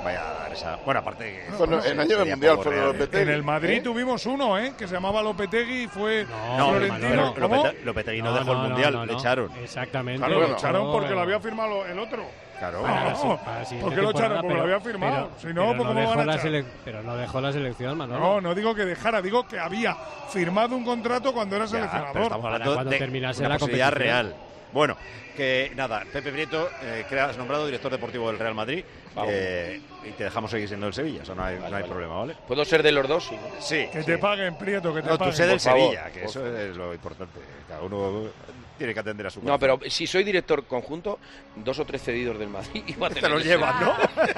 vaya a dar esa... Bueno, aparte que... Bueno, no, en año del Mundial fue Lopetegui. En el Madrid ¿Eh? tuvimos uno, ¿eh? Que se llamaba Lopetegui y fue No, Florentino. pero Lopete- Lopetegui no, dejó el Mundial, no, le no. echaron. Exactamente. Claro, lo Bueno. echaron porque lo había firmado el otro. Claro. Para la si- No, para la siguiente ¿por qué lo echaron? temporada, Porque lo había firmado. pero- Si no, pero pues ¿cómo dejó van a la echar? selec- Pero no dejó la selección, Manolo. No, no digo que dejara, digo que había firmado un contrato cuando era Ya, seleccionador. pero estamos hablando cuando de terminase una la posibilidad competición. real. Bueno, que nada, Pepe Prieto, eh, que has nombrado director deportivo del Real Madrid, eh, y te dejamos seguir siendo el Sevilla, eso no hay, no hay problema, ¿vale? ¿Puedo ser de los dos? Sí. Sí. Que sí. te paguen, Prieto, que te No, paguen. tú sé del Por favor, Sevilla, que por eso favor. es lo importante. Cada uno tiene que atender a su No, corazón. pero si soy director conjunto, dos o tres cedidos del Madrid iba a Te tener los que llevan, ser. ¿no?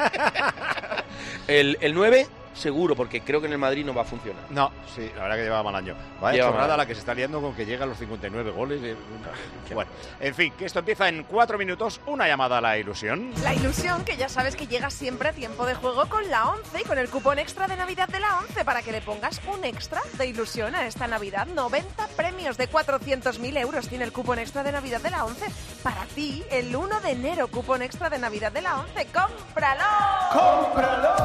el, el nueve, seguro, porque creo que en el Madrid no va a funcionar. No, sí, la verdad que lleva mal año. Vaya Lleva chorrada mal. la que se está liando con que llega a los cincuenta y nueve goles. eh, Bueno, en fin, que esto empieza en cuatro minutos. Una llamada a la ilusión. La ilusión, que ya sabes que llega siempre a tiempo de juego con la ONCE y con el cupón extra de Navidad de la ONCE para que le pongas un extra de ilusión a esta Navidad. noventa premios de cuatrocientos mil euros tiene el cupón extra de Navidad de la ONCE. Para ti, el uno de enero, cupón extra de Navidad de la ONCE. ¡Cómpralo! ¡Cómpralo!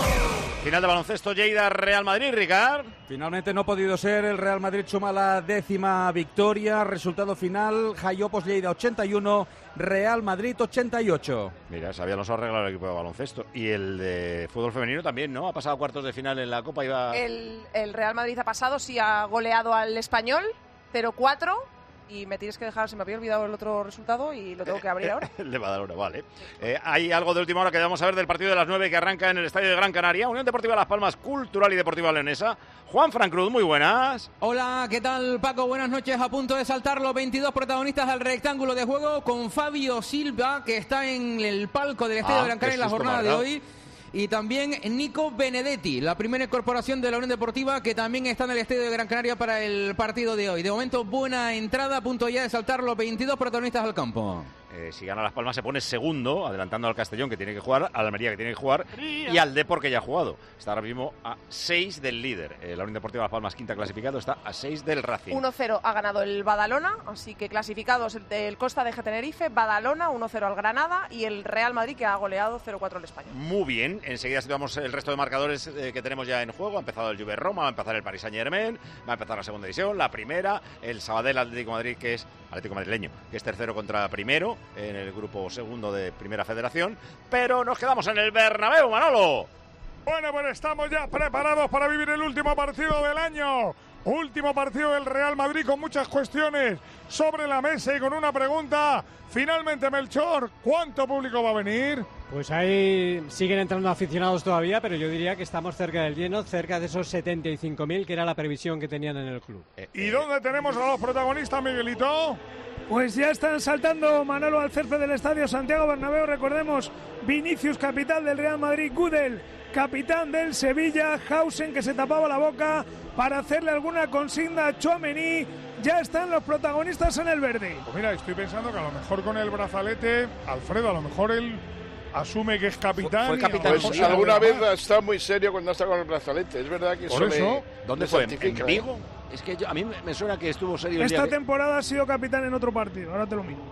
Final de baloncesto, Lleida, Real Madrid, Ricard. Finalmente no ha podido ser, el Real Madrid suma la décima victoria, resultado final, Jaiopos Lleida ochenta y uno, Real Madrid ochenta y ocho. Mira, sabía los arreglar el equipo de baloncesto. Y el de fútbol femenino también, ¿no? Ha pasado a cuartos de final en la Copa y va... El, el Real Madrid ha pasado, sí ha goleado al Español, cero cuatro. Y me tienes que dejar, se me había olvidado el otro resultado y lo tengo que abrir ahora. El de Badalona, vale. Eh, hay algo de última hora que vamos a ver del partido de las nueve que arranca en el Estadio de Gran Canaria. Unión Deportiva Las Palmas, Cultural y Deportiva Leonesa. Juan Fran Cruz, muy buenas. Hola, ¿qué tal, Paco? Buenas noches. A punto de saltar los veintidós protagonistas del rectángulo de juego con Fabio Silva, que está en el palco del Estadio Ah, de Gran Canaria en qué la susto jornada me de has dado. hoy. Y también Nico Benedetti, la primera incorporación de la Unión Deportiva, que también está en el Estadio de Gran Canaria para el partido de hoy. De momento, buena entrada, a punto ya de saltar los veintidós protagonistas al campo. Eh, si gana Las Palmas se pone segundo, adelantando al Castellón que tiene que jugar, al Almería que tiene que jugar y al Depor que ya ha jugado. Está ahora mismo a seis del líder. Eh, la Unión Deportiva Las Palmas, quinta clasificado, está a seis del Racing. uno cero ha ganado el Badalona, así que clasificados el, el Costa de Tenerife, Badalona uno cero al Granada y el Real Madrid que ha goleado cero cuatro al Español. Muy bien, enseguida situamos el resto de marcadores eh, que tenemos ya en juego. Ha empezado el Juve Roma, va a empezar el Paris Saint Germain, va a empezar la segunda división, la primera, el Sabadell Atlético de Madrid, que es Atlético Madrileño, que es tercero contra primero en el grupo segundo de Primera Federación, pero nos quedamos en el Bernabéu, Manolo. Bueno, pues estamos ya preparados para vivir el último partido del año. Último partido del Real Madrid con muchas cuestiones sobre la mesa y con una pregunta. Finalmente, Melchor, ¿cuánto público va a venir? Pues ahí siguen entrando aficionados todavía, pero yo diría que estamos cerca del lleno, cerca de esos setenta y cinco mil, que era la previsión que tenían en el club. ¿Y dónde tenemos a los protagonistas, Miguelito? Pues ya están saltando, Manolo, al césped del Estadio Santiago Bernabéu. Recordemos, Vinicius, capitán del Real Madrid, Gudel, capitán del Sevilla, Hausen, que se tapaba la boca para hacerle alguna consigna a Tchouaméni. Ya están los protagonistas en el verde. Pues mira, estoy pensando que a lo mejor con el brazalete, Alfredo, a lo mejor él asume que es capitán. Fue y capitán. a lo mejor Pues se alguna lo vez da. está muy serio cuando está con el brazalete. Es verdad que Por eso, eso. me, ¿Dónde me fue? ¿En santifica, ¿eh? Vigo? Es que yo- a mí me suena que estuvo serio el día Esta que- temporada ha sido capitán en otro partido, ahora te lo miro.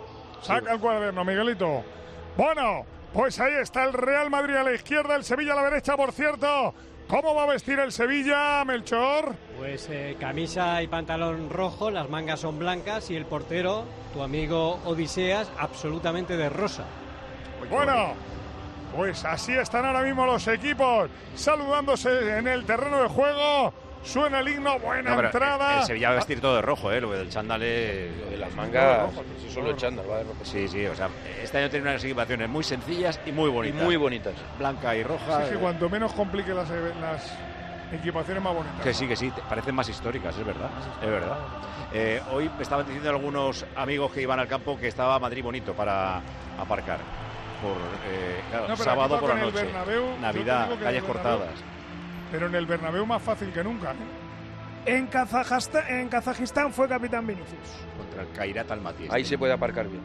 Saca el cuaderno, Miguelito. Bueno, pues ahí está el Real Madrid a la izquierda, el Sevilla a la derecha, por cierto. ¿Cómo va a vestir el Sevilla, Melchor? Pues eh, camisa y pantalón rojo, las mangas son blancas y el portero, tu amigo Odiseas, absolutamente de rosa. Bueno, pues así están ahora mismo los equipos saludándose en el terreno de juego. Suena el himno, buena No, pero entrada. el, el Sevilla va a vestir todo de rojo, ¿eh? Lo del chándal es... Lo de las mangas, si solo el chándal, va de rojo. Sí, sí, o sea, este año tiene unas equipaciones muy sencillas y muy bonitas. Y muy bonitas. Blanca y roja. Sí, que cuanto menos complique las, las equipaciones, más bonitas. Que sí, que sí, te parecen más históricas, es verdad, es verdad. Eh, hoy me estaban diciendo algunos amigos que iban al campo que estaba Madrid bonito para aparcar. Por, eh, claro, No, pero sábado aquí por la en el noche, Bernabéu, yo te Navidad, digo que en calles el Bernabéu- cortadas. Pero en el Bernabéu más fácil que nunca, ¿eh? En Kazajstán, en Kazajistán fue capitán Vinicius. Contra el Kairat Almaty. Ahí se puede aparcar bien.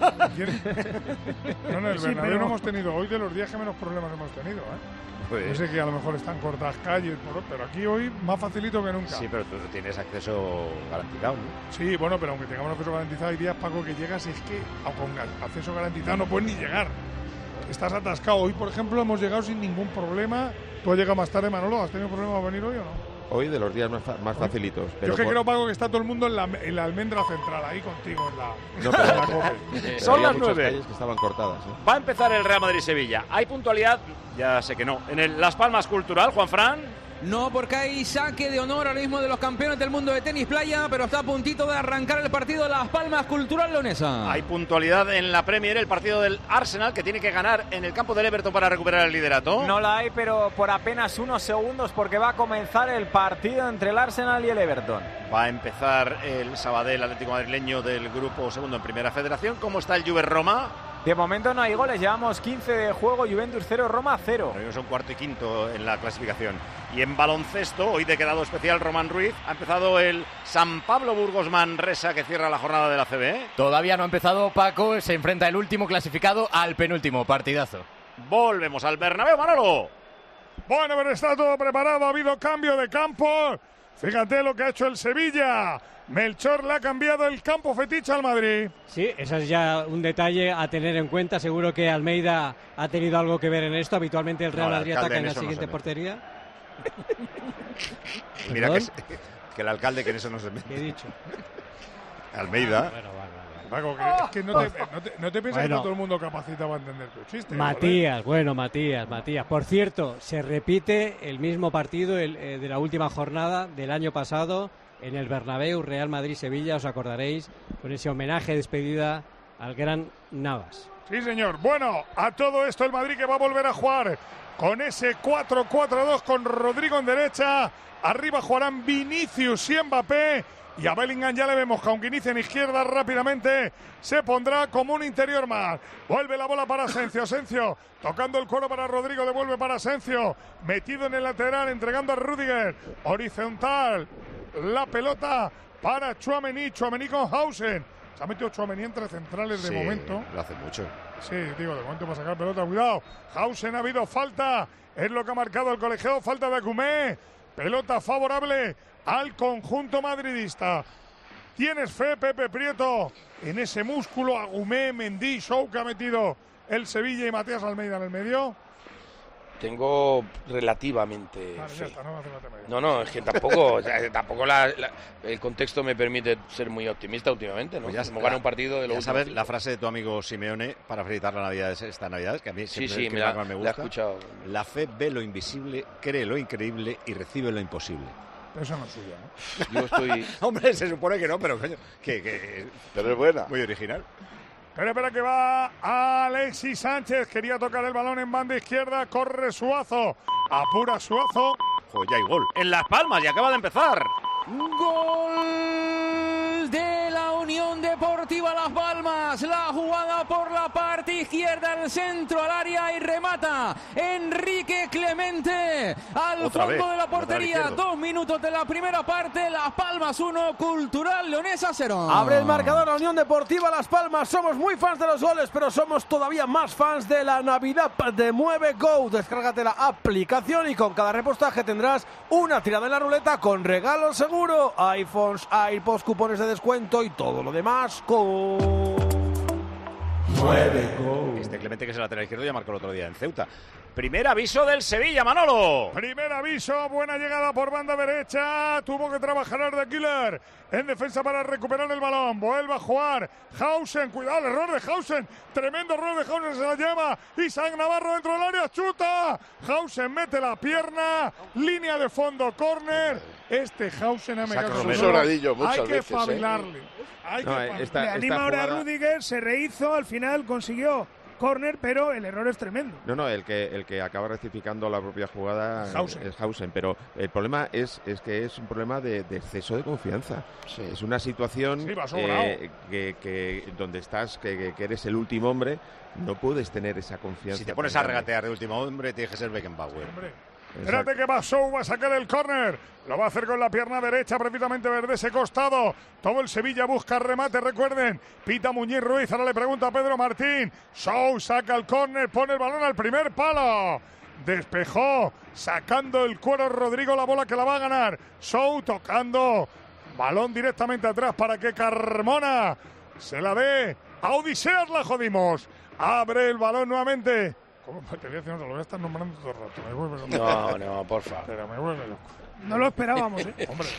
No, no, el Sí, Bernabéu pero- no hemos tenido hoy de los días que menos problemas hemos tenido, ¿eh? Pues- Yo sé que a lo mejor están cortadas calles, por- pero aquí hoy más facilito que nunca. Sí, pero tú tienes acceso garantizado, ¿no? Sí, bueno, pero aunque tengamos acceso garantizado, hay días, Paco, que llegas y es que a- con ga- acceso garantizado no puedes ni llegar. estás atascado. Hoy, por ejemplo, hemos llegado sin ningún problema. Tú has llegado más tarde, Manolo. ¿Has tenido problema para venir hoy o no? Hoy de los días más, fa más facilitos. Pero Yo es que por... creo, Paco, que está todo el mundo en la, en la almendra central, ahí contigo en la, no, pero, en la COPE. Son las muchas nueve. calles que estaban cortadas. ¿eh? Va a empezar el Real Madrid-Sevilla. ¿Hay puntualidad? Ya sé que no. ¿En el Las Palmas Cultural, Juanfran? No, porque hay saque de honor ahora mismo de los campeones del mundo de tenis playa, pero está a puntito de arrancar el partido de Las Palmas Cultural Leonesa. Hay puntualidad en la Premier, el partido del Arsenal, que tiene que ganar en el campo del Everton para recuperar el liderato. No la hay, pero por apenas unos segundos, porque va a comenzar el partido entre el Arsenal y el Everton. Va a empezar el Sabadell Atlético Madrileño del grupo segundo en Primera Federación. ¿Cómo está el Juve Roma? De momento no hay goles, llevamos quince de juego, Juventus cero, Roma cero. Son cuarto y quinto en la clasificación. Y en baloncesto, hoy de quedado especial Román Ruiz, ha empezado el San Pablo Burgos Manresa, que cierra la jornada de la C B. Todavía no ha empezado, Paco, se enfrenta el último clasificado al penúltimo, partidazo. Volvemos al Bernabéu, Manolo. Bueno, pero está todo preparado, ha habido cambio de campo. Fíjate lo que ha hecho el Sevilla. Melchor le ha cambiado el campo fetiche al Madrid. Sí, ese es ya un detalle a tener en cuenta. Seguro que Almeida ha tenido algo que ver en esto. Habitualmente el Real No, el Madrid alcalde ataca en en la eso no siguiente se mete. portería. Mira que, ¿Perdón? es- que el alcalde que en eso no se mete. ¿Qué he dicho? Almeida. Paco, que, es que no te, no te, no te piensas que Bueno. está todo el mundo capacitado para entender tu chiste. Matías, bueno, Matías, Matías. Por cierto, se repite el mismo partido el, eh, de la última jornada del año pasado en el Bernabéu, Real Madrid-Sevilla, os acordaréis, con ese homenaje de despedida al gran Navas. Sí, señor. Bueno, a todo esto el Madrid que va a volver a jugar con ese cuatro cuatro dos con Rodrigo en derecha. Arriba jugarán Vinicius y Mbappé. Y a Bellingham ya le vemos que aunque inicia en izquierda rápidamente, se pondrá como un interior más. Vuelve la bola para Asensio. Asensio tocando el cuero para Rodrigo, devuelve para Asensio. Metido en el lateral, entregando a Rüdiger. Horizontal. La pelota para Tchouaméni. Tchouaméni con Hausen. Se ha metido Tchouaméni entre centrales de Sí, momento. lo hace mucho. Sí, digo, de momento para sacar pelota. Cuidado. Hausen, ha habido falta. Es lo que ha marcado el colegiado. Falta de Koumé. Pelota favorable al conjunto madridista. ¿Tienes fe, Pepe Prieto, en ese músculo Agumé, Mendy, Show que ha metido el Sevilla y Matías Almeida en el medio? Tengo relativamente Vale, fe. ya está, no hace falta medio. No, no, es que tampoco, o sea, tampoco la- la- el contexto me permite ser muy optimista últimamente, ¿no? Pues ya Como está. gana un partido de los Ya sabes últimos la cinco. frase de tu amigo Simeone para felicitar la Navidad esta Navidad, que a mí Sí, siempre sí, es que me la- más me la he gusta. escuchado. La fe ve lo invisible, cree lo increíble y recibe lo imposible. Pero eso no es suyo, ¿no? Yo estoy... Hombre, se supone que no, pero coño, que, que Pero es buena. muy original. Pero espera que va Alexis Sánchez. Quería tocar el balón en banda izquierda. Corre Suazo. Apura Suazo. Joder, ya hay gol. En Las Palmas y acaba de empezar. Gol de la Unión Deportiva Las Palmas. La jugada por la parte izquierda, el centro al área y remata Enrique Clemente al Otra fondo vez, de la portería. lateral izquierdo. Dos minutos de la primera parte. Las Palmas uno, Cultural Leonesa cero. Abre el marcador la Unión Deportiva Las Palmas. Somos muy fans de los goles, pero somos todavía más fans de la Navidad de Mueve Go. Descárgate la aplicación y con cada repostaje tendrás una tirada en la ruleta con regalo seguro. iPhones, iPods, cupones de descuento y todo lo demás con Mueve Go. Este Clemente, que es el lateral izquierdo, ya marcó el otro día en Ceuta. Primer aviso del Sevilla, Manolo. Primer aviso, buena llegada por banda derecha. Tuvo que trabajar Arda Güler en defensa para recuperar el balón. Vuelve a jugar Hausen. Cuidado, el error de Hausen. Tremendo error de Hausen. Se la lleva Isaac Navarro dentro del área. Chuta. Hausen mete la pierna. Línea de fondo, córner. Este Hausen ha Saca metido un sobradillo muchas Hay que veces, ¿eh? espabilarle. Hay No, que eh, espabilarle. esta- Le esta anima ahora a jugada- Rüdiger, se rehizo, al final consiguió córner, pero el error es tremendo. No, no, el que, el que acaba rectificando la propia jugada Hausen. es Hausen, pero el problema es, es que es un problema de, de exceso de confianza. Es una situación Sí, va sobrado. eh, que, que donde estás, que, que eres el último hombre, no puedes tener esa confianza. Si te pones tan a grande. regatear de último hombre, tienes que ser Beckenbauer. Espérate que va Sou, va a sacar el córner. Lo va a hacer con la pierna derecha, precisamente desde ese costado. Todo el Sevilla busca remate, recuerden. Pita Muñiz Ruiz, ahora le pregunta a Pedro Martín. Sou saca el córner, pone el balón al primer palo. Despejó, sacando el cuero Rodrigo, la bola que la va a ganar. Sou tocando. Balón directamente atrás para que Carmona se la dé. A Odiseas la jodimos. Abre el balón nuevamente. ¿Cómo te voy a decir? No, te lo voy a estar nombrando todo el rato. Me vuelve loco. No, no, por favor. Pero me vuelve loco. No lo esperábamos, ¿eh? Hombre,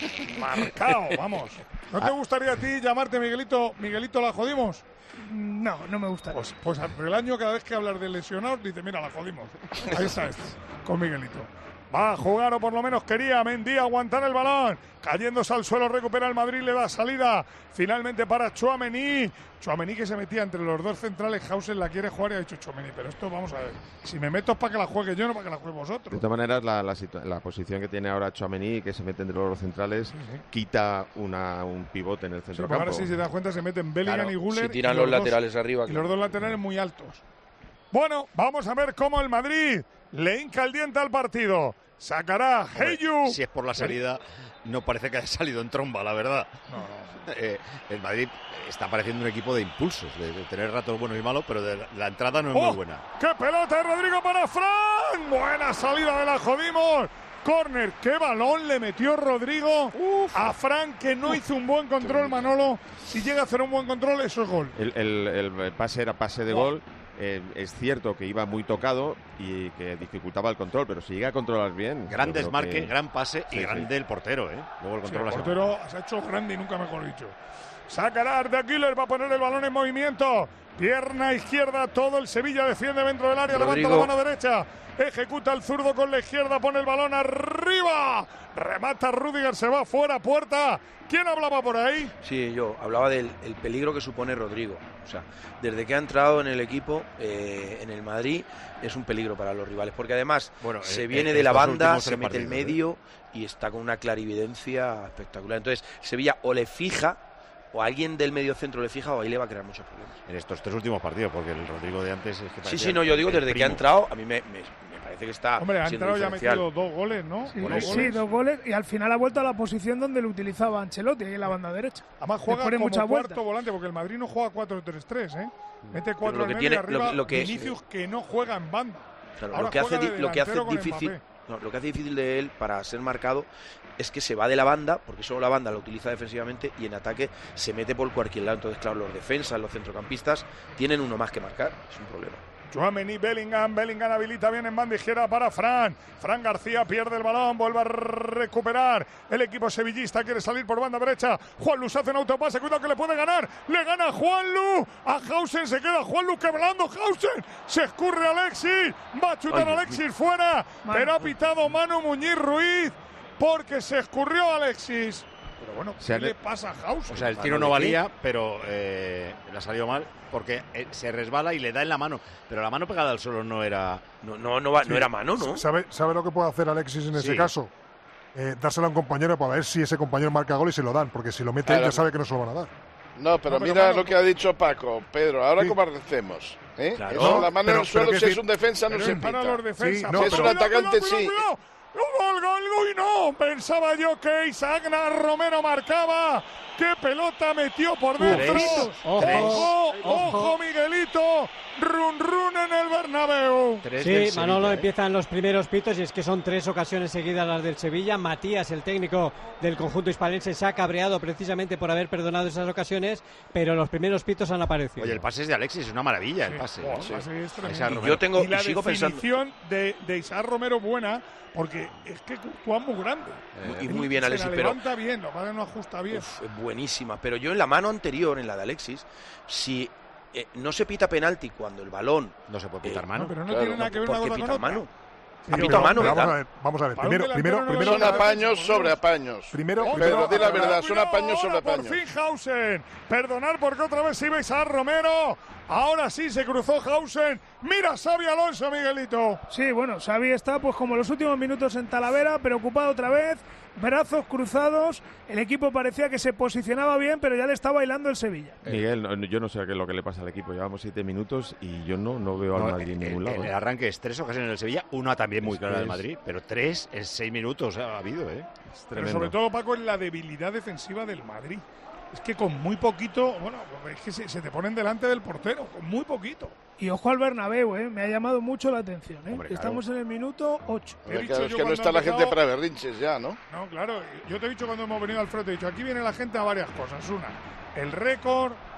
marcado, vamos. ¿No te gustaría a ti llamarte Miguelito, Miguelito la jodimos? No, no me gustaría. Pues, pues el año cada vez que hablas de lesionados, dice, mira, la jodimos. Ahí está este, con Miguelito. Va a jugar, o por lo menos quería Mendy aguantar el balón. Cayéndose al suelo, recupera el Madrid, le da salida. Finalmente para Tchouaméni. Tchouaméni que se metía entre los dos centrales. Hausen la quiere jugar y ha dicho Tchouaméni. Pero esto, vamos a ver. Si me meto es para que la juegue yo, no para que la juegue vosotros. De todas maneras, la, la, la posición que tiene ahora Tchouaméni, que se mete entre los dos centrales, sí, sí. quita una, un pivote en el centro sí, campo. Ahora sí, si te das cuenta, se meten Bellingham claro, y Güler. Si tiran los, los laterales dos, arriba. Y claro. Los dos laterales muy altos. Bueno, vamos a ver cómo el Madrid le hinca el diente al partido. Sacará Heyu. Si es por la salida, no parece que haya salido en tromba, la verdad. No, no. Eh, el Madrid está pareciendo un equipo de impulsos, de, de tener ratos buenos y malos, pero de la, la entrada no es oh, muy buena. ¡Qué pelota de Rodrigo para Fran! Buena salida de la jodimos. Córner, qué balón le metió Rodrigo Uf. a Fran, que no Uf. hizo un buen control, Manolo. Si llega a hacer un buen control, eso es gol. El, el, el pase era pase de oh. gol. Eh, es cierto que iba muy tocado y que dificultaba el control, pero si llega a controlar bien... Gran desmarque, que... gran pase y sí, grande sí. el portero, ¿eh? Luego el control sí, el portero se ha hecho grande y nunca mejor dicho. Sacará Arda Güler, va a poner el balón en movimiento. Pierna izquierda, todo el Sevilla defiende dentro del área, Rodrigo. levanta la mano derecha. Ejecuta el zurdo con la izquierda, pone el balón arriba. Remata Rüdiger, se va fuera, puerta. ¿Quién hablaba por ahí? Sí, yo hablaba del el peligro que supone Rodrigo. O sea, desde que ha entrado en el equipo, eh, en el Madrid, es un peligro para los rivales. Porque además bueno, se eh, viene eh, de la banda, se mete partidos, el medio ¿eh? y está con una clarividencia espectacular. Entonces, Sevilla o le fija, o alguien del medio centro le fija, o ahí le va a crear muchos problemas. En estos tres últimos partidos, porque el Rodrigo de antes... Es que sí, sí, no, yo digo desde primo. que ha entrado, a mí me... me parece que está Hombre, ha entrado y ha metido dos goles, ¿no? Sí, dos sí goles. dos goles y al final ha vuelto a la posición donde lo utilizaba Ancelotti, ahí en la banda derecha. Además juega como mucha cuarto vuelta. volante, porque el Madrid no juega cuatro tres tres, ¿eh? Mete cuatro en medio tiene, arriba, lo, lo que Vinicius es, que no juega en banda. Claro, Ahora lo que hace, juega de lo que hace difícil, Mbappé. no, lo que hace difícil de él para ser marcado es que se va de la banda, porque solo la banda la utiliza defensivamente y en ataque se mete por cualquier lado. Entonces, claro, los defensas, los centrocampistas tienen uno más que marcar, es un problema. Tchouaméni, Bellingham, Bellingham habilita bien en banda izquierda para Fran. Fran García pierde el balón, vuelve a recuperar. El equipo sevillista quiere salir por banda derecha. Juanlu se hace un autopase, cuidado que le puede ganar. Le gana Juanlu. A Hausen se queda Juanlu quebrando. Hausen se escurre Alexis. Va a chutar Ay, Alexis mi... fuera. Man. Pero ha pitado Manu Muñiz Ruiz porque se escurrió Alexis. Pero bueno, ¿qué le pasa a Hausen? O sea, el tiro no valía, pero eh, le ha salido mal porque eh, se resbala y le da en la mano. Pero la mano pegada al suelo no era... No, no, no, va, sí. no era mano, ¿no? ¿Sabe, ¿Sabe lo que puede hacer Alexis en sí. ese caso? Eh, dárselo a un compañero para ver si ese compañero marca gol y se lo dan. Porque si lo mete claro. él ya sabe que no se lo van a dar. No, pero, no, pero mira mano, lo que ha dicho Paco. Pedro, ahora sí. cómo hacemos. ¿Eh? Claro. Eso, la mano pero, en el suelo, si es un defensa, no se pita. Los defensas. Sí, no, si es un atacante, cuidado, sí. Cuidado. ¡Gol, gol, gol! ¡No! Pensaba yo que Isaac Romero marcaba. ¡Qué pelota metió por dentro! ¡Ojo, ojo, ojo, Miguelito! ¡Run, run en el Bernabéu! Sí, Manolo, ¿eh? Empiezan los primeros pitos y es que son tres ocasiones seguidas las del Sevilla. Matías, el técnico del conjunto hispalense, se ha cabreado precisamente por haber perdonado esas ocasiones, pero los primeros pitos han aparecido. Oye, el pase es de Alexis, es una maravilla el pase. Oh, sí. Sí. Y yo tengo, y la y sigo definición pensando... de, de Isaac Romero buena, porque es que Courtois es muy grande. Eh, y muy bien, Alexis, se la pero... levanta bien, lo vale, no ajusta bien. Uf, es buenísima, pero yo en la mano anterior, en la de Alexis, si eh, no se pita penalti cuando el balón... No se puede pitar eh, mano. No, pero no claro, tiene nada que ver una cosa con otra. Mano. Sí, Pita mano, vamos ¿verdad? a ver, vamos a ver. Primero, primero, primero, son apaños sobre apaños. Primero, pero primero, di la verdad, son apaños sobre apaños. Por fin Hausen. Perdonar porque otra vez iba Isaac Romero. Ahora sí se cruzó Hausen. Mira Xavi Alonso, Miguelito. Sí, bueno, Xavi está pues como los últimos minutos en Talavera, preocupado otra vez. Brazos cruzados, el equipo parecía que se posicionaba bien, pero ya le está bailando el Sevilla. Miguel, no, yo no sé qué es lo que le pasa al equipo. Llevamos siete minutos y yo no, no veo al no, Madrid en ningún lado. El, el arranque es tres ocasiones del Sevilla, una también muy clara del Madrid, pero tres en seis minutos ha habido, ¿eh? Es pero sobre todo, Paco, es la debilidad defensiva del Madrid. Es que con muy poquito, bueno, es que se, se te ponen delante del portero, con muy poquito. Y ojo al Bernabéu, ¿eh? Me ha llamado mucho la atención, ¿eh? Hombre, Estamos claro. en el minuto ocho. Claro, claro, es que no está la gente para berrinches ya, ¿no? No, claro. Yo te he dicho cuando hemos venido al frente, te he dicho, aquí viene la gente a varias cosas. Una, el récord,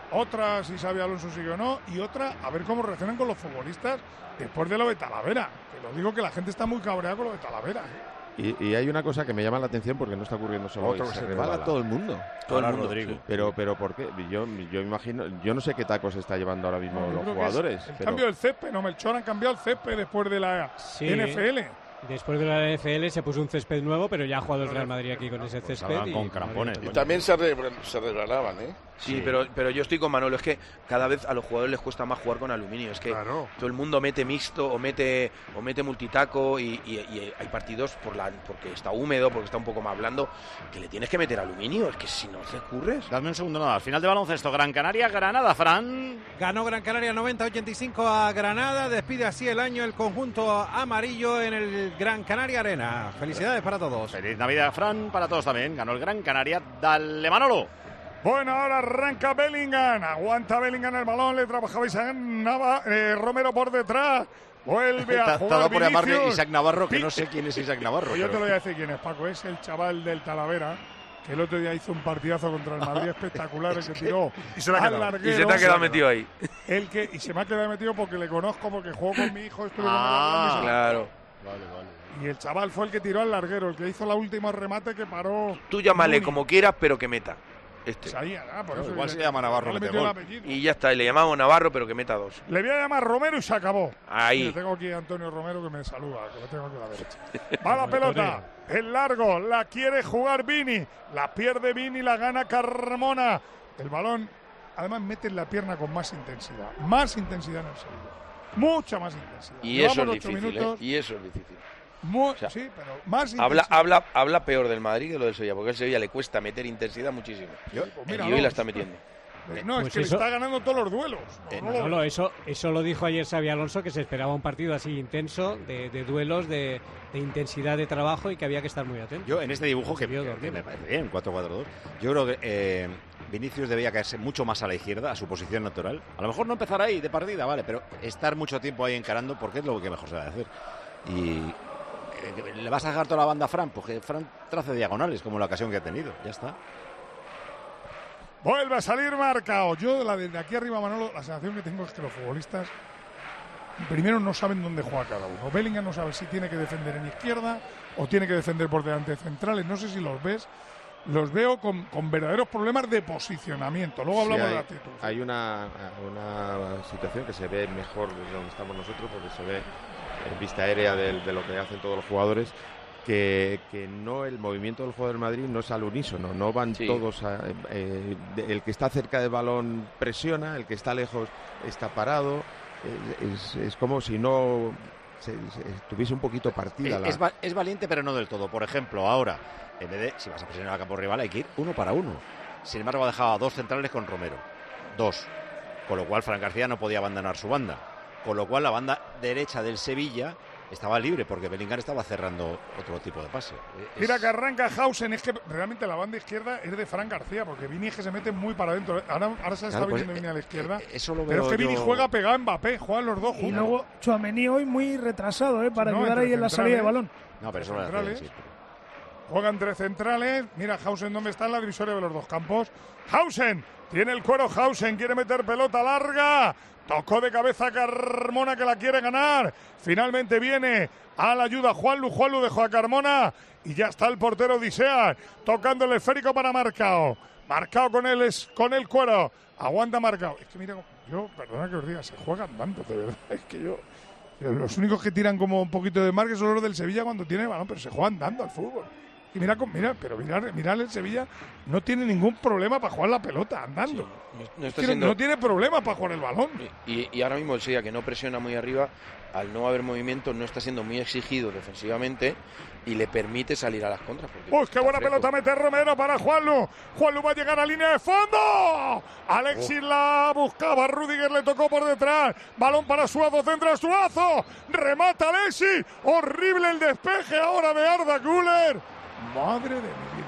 otra si Xabi Alonso sigue o no, y otra a ver cómo reaccionan con los futbolistas después de lo de Talavera. Te lo digo que la gente está muy cabreada con lo de Talavera. ¿eh? Y, y hay una cosa que me llama la atención porque no está ocurriendo solo Otro hoy. que Se se resbala resbala. todo el mundo. Todo el Ahora mundo, Rodrigo. sí. Pero, pero ¿por qué? Yo, yo imagino, yo no sé qué tacos está llevando ahora mismo No, yo los creo que jugadores. es el pero- cambio del césped, no, Melchor, han cambiado el césped después de la Sí. N F L. Después de la N F L se puso un césped nuevo, pero ya ha jugado el Real Madrid aquí con ese césped. salgan y- con crampones. Y también se, re- se resbalaban, ¿eh? Sí, Pero, pero yo estoy con Manolo, es que cada vez a los jugadores les cuesta más jugar con aluminio, es que Claro. todo el mundo mete mixto o mete o mete multitaco y, y- y hay partidos por la porque está húmedo, porque está un poco más blando, que le tienes que meter aluminio, es que si no te curres. Dame un segundo nada. Al final de baloncesto, Gran Canaria, Granada, Fran. Ganó Gran Canaria noventa a ochenta y cinco a Granada. Despide así el año el conjunto amarillo en el Gran Canaria Arena. Felicidades para todos. Feliz Navidad, Fran, para todos también. Ganó el Gran Canaria. Dale, Manolo. Bueno, ahora arranca Bellingham. Aguanta Bellingham el balón. Le trabajaba Isaac Nava, eh, Romero por detrás. Vuelve a Te ha jugar dado por llamarle Vinicius. Isaac Navarro, que Pi- no sé quién es Isaac Navarro. Pues yo te pero- lo voy a decir quién es, Paco. Es el chaval del Talavera, que el otro día hizo un partidazo contra el Madrid espectacular, el que tiró Y se le ha al quedado. larguero. Y se te ha quedado metido ahí. El que, y se me ha quedado metido porque le conozco, porque juego con mi hijo. Estuve Ah, con él, Claro. Vale, vale. y el chaval fue el que tiró al larguero, el que hizo la última remate que paró. Tú llámale Rooney. como quieras, pero que meta. Este. Pues ahí, ah, por No, eso igual que- se llama Navarro, le mete metió el gol. apellido. Y ya está, y le llamamos Navarro, pero que meta dos. Le voy a llamar Romero y se acabó. Ahí. Mira, tengo aquí a Antonio Romero que me saluda, que lo tengo aquí a la derecha. Va la pelota, el largo, la quiere jugar Vini, la pierde Vini, la gana Carmona. El balón, además mete en la pierna con más intensidad, más intensidad en el Sevilla, mucha más intensidad. Y Llevamos eso es ocho difícil, minutos, ¿eh? Y eso es difícil. mu- O sea, sí, pero más Habla, intensidad. habla, habla peor del Madrid que lo del Sevilla, porque al Sevilla le cuesta meter intensidad muchísimo. Pues mira, y hoy no, la está metiendo. No, Pues es que eso- le está ganando todos los duelos. Eh, No, no, Manolo, eso, eso lo dijo ayer Xabi Alonso, que se esperaba un partido así intenso, de, de duelos, de, de intensidad de trabajo y que había que estar muy atento. Yo en este dibujo, que, Se vio que- que dormido. me parece bien, cuatro cuatro dos, yo creo que eh, Vinicius debía caerse mucho más a la izquierda, a su posición natural. A lo mejor no empezar ahí de partida, vale, pero estar mucho tiempo ahí encarando, porque es lo que mejor se va a hacer. Y eh, ¿le vas a dejar toda la banda a Fran? Porque Fran trace diagonales, como la ocasión que ha tenido, ya está. Vuelve a salir marcado. Yo, la de aquí arriba, Manolo, la sensación que tengo es que los futbolistas primero no saben dónde juega cada uno. Bellingham no sabe si tiene que defender en izquierda o tiene que defender por delante de centrales. No sé si los ves. Los veo con, con verdaderos problemas de posicionamiento. Luego Sí, hablamos hay, de la actitud. hay una, una situación que se ve mejor desde donde estamos nosotros, porque se ve en vista aérea de, de lo que hacen todos los jugadores, que, que no el movimiento del jugador del Madrid no es al unísono, no van Sí. todos a- eh, de- el que está cerca del balón presiona, el que está lejos está parado, eh, es, es como si no se, se- estuviese un poquito partida Eh, la... es, va- es valiente, pero no del todo. Por ejemplo, ahora, en vez de, si vas a presionar al campo rival, hay que ir uno para uno. Sin embargo, ha dejado a dos centrales con Romero. Dos. Con lo cual, Fran García no podía abandonar su banda. Con lo cual, la banda derecha del Sevilla estaba libre, porque Bellingham estaba cerrando otro tipo de pase. Eh, es- Mira que arranca Hausen, es que realmente la banda izquierda es de Fran García, porque Vini es que se mete muy para adentro. Ahora, ahora se está Claro, pues, viniendo Vini a la izquierda. eso lo pero veo es que Vini yo- juega pegado a Mbappé, juegan los dos Y juntos. luego Tchouaméni hoy muy retrasado, ¿eh? Para No, ayudar entre ahí en la salida de centrales. balón. No, pero eso lo hace, centrales. sí. Juegan tres centrales. Mira Hausen dónde está en la divisoria de los dos campos. Hausen, tiene el cuero Hausen, quiere meter pelota larga. Tocó de cabeza Carmona que la quiere ganar. Finalmente viene a la ayuda Juanlu. Juanlu dejó a Carmona y ya está el portero Odisea tocando el esférico para Marcao. Marcao con el, es- con el cuero. Aguanta Marcao. Es que mira, yo, perdona que os diga, se juegan tanto, de verdad. Es que yo... Los únicos que tiran como un poquito de marca son los del Sevilla cuando tiene el balón, pero se juegan dando al fútbol. Y mira, con- mira, pero mirar, mirar el Sevilla no tiene ningún problema para jugar la pelota andando. No Es está que no- siendo- no tiene problema para jugar el balón. Y, y ahora mismo el Sevilla, que no presiona muy arriba, al no haber movimiento, no está siendo muy exigido defensivamente y le permite salir a las contras. porque ¡Uy, qué está buena fresco. pelota mete Romero para Juanlu! Juanlu va a llegar a línea de fondo. Alexis la buscaba, Rudiger le tocó por detrás. Balón para Suazo, centra Suazo. Remata Alexis. Horrible el despeje ahora de Arda Güler. Madre de mi vida, remata.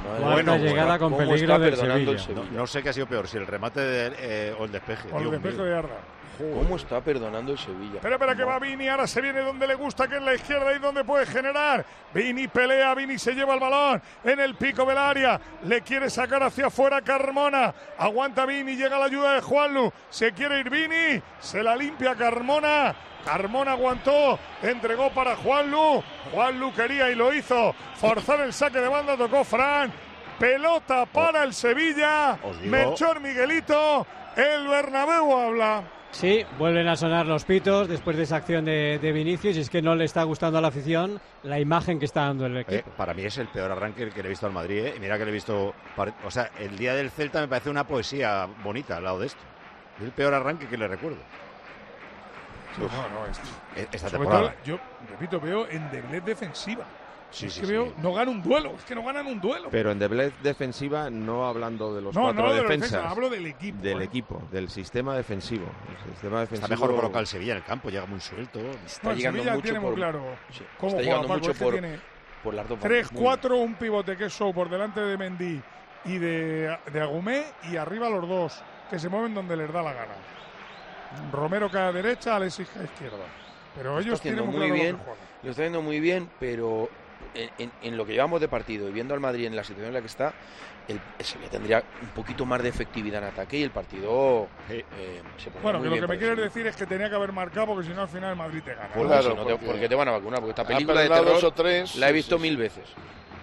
Cuarta llegada con ¿Cómo peligro está del perdonando el Sevilla. Sevilla? No, no sé qué ha sido peor, si el remate de, eh, o el despeje. O el Dios despeje mío. de Arda. ¿Cómo está perdonando el Sevilla? Espera, espera, que va Vini, ahora se viene donde le gusta, que es la izquierda y donde puede generar. Vini pelea, Vini se lleva el balón en el pico del área, le quiere sacar hacia afuera Carmona, aguanta Vini, llega la ayuda de Juanlu, se quiere ir Vini, se la limpia Carmona, Carmona aguantó, entregó para Juanlu, Juanlu quería y lo hizo, forzar el saque de banda, tocó Fran, pelota para el Sevilla, digo- Melchor Miguelito, el Bernabéu habla. Sí, vuelven a sonar los pitos después de esa acción de, de Vinicius y es que no le está gustando a la afición la imagen que está dando el Eh, equipo. para mí es el peor arranque que le he visto al Madrid, ¿eh? Y mira que le he visto... par- O sea, el día del Celta me parece una poesía bonita al lado de esto. Es el peor arranque que le recuerdo. Sí, no, no, esto. E- Esta Sobre temporada. todo, yo repito, veo endeblez defensiva. Sí, es sí, que sí. veo, no gana un duelo, es que no ganan un duelo. Pero en debilidad defensiva, no hablando de los No, cuatro no de los defensas. defensas, hablo del equipo, Del ¿eh? equipo, del sistema defensivo. El sistema defensivo Está mejor colocado el Sevilla en el campo, llega muy suelto. No, el Sevilla tiene muy claro Sí, cómo está juega, llegando Paco, mucho es que por, tiene por las dos tres bandas. Muy cuatro, un pivote que es Sou por delante de Mendy y de, de Agumé, y arriba los dos, que se mueven donde les da la gana. Romero cae a derecha, Alexis a izquierda. Pero Lo está ellos haciendo tienen muy muy claro bien, lo que juegan. lo está haciendo muy bien, pero en, en- en lo que llevamos de partido y viendo al Madrid en la situación en la que está, el, el Sevilla tendría un poquito más de efectividad en ataque y el partido eh, se pone Bueno, muy que lo bien que me para el quieres Sevilla. decir es que tenía que haber marcado, porque si no al final el Madrid te gana. Porque ¿no? si no te- porque te van a vacunar, porque esta ha película de perdonado terror dos o tres, la he sí, visto sí, mil sí. veces.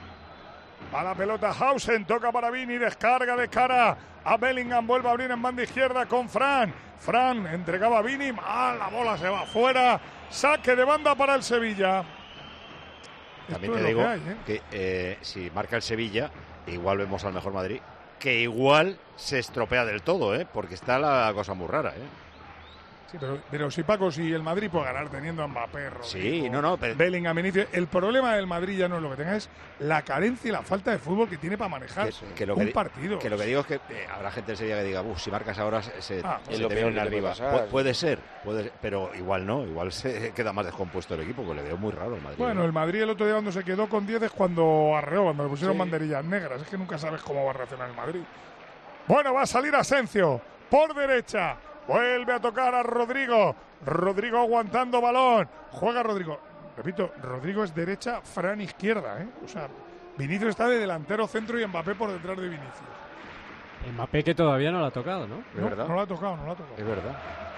A la pelota Hausen, toca para Vini, descarga de cara a Bellingham, vuelve a abrir en banda izquierda con Fran. Fran entregaba a Vini, mal, la bola se va fuera, saque de banda para el Sevilla. También Esto te es lo digo que hay, ¿eh? que eh, si marca el Sevilla, igual vemos al mejor Madrid, que igual se estropea del todo, ¿eh? Porque está la cosa muy rara, ¿eh? Sí, pero, pero si Paco, si el Madrid puede ganar teniendo a Mbappé, Rodrigo, Sí, no, no, pero- Bellingham, Vinicius, el problema del Madrid ya no es lo que tenga, es la carencia y la falta de fútbol que tiene para manejar Que, que lo un que, di- partido. que lo que digo es que eh, habrá gente del Sevilla que diga, uff, si marcas ahora se, se, Ah, se es lo te peor viene que te puede arriba. pasar. Pu- puede ser, puede ser, pero igual no, igual se queda más descompuesto el equipo, que le veo muy raro al Madrid. Bueno, el Madrid el otro día cuando se quedó con diez es cuando arreó, cuando le pusieron Sí. banderillas negras. Es que nunca sabes cómo va a reaccionar el Madrid. Bueno, va a salir Asencio por derecha. Vuelve a tocar a Rodrigo. Rodrigo aguantando balón. Juega Rodrigo. Repito, Rodrigo es derecha, Fran izquierda, ¿eh? O sea, Vinicius está de delantero centro y Mbappé por detrás de Vinicius. Mbappé que todavía no lo ha tocado, ¿no? No, no lo ha tocado, no lo ha tocado. Es verdad.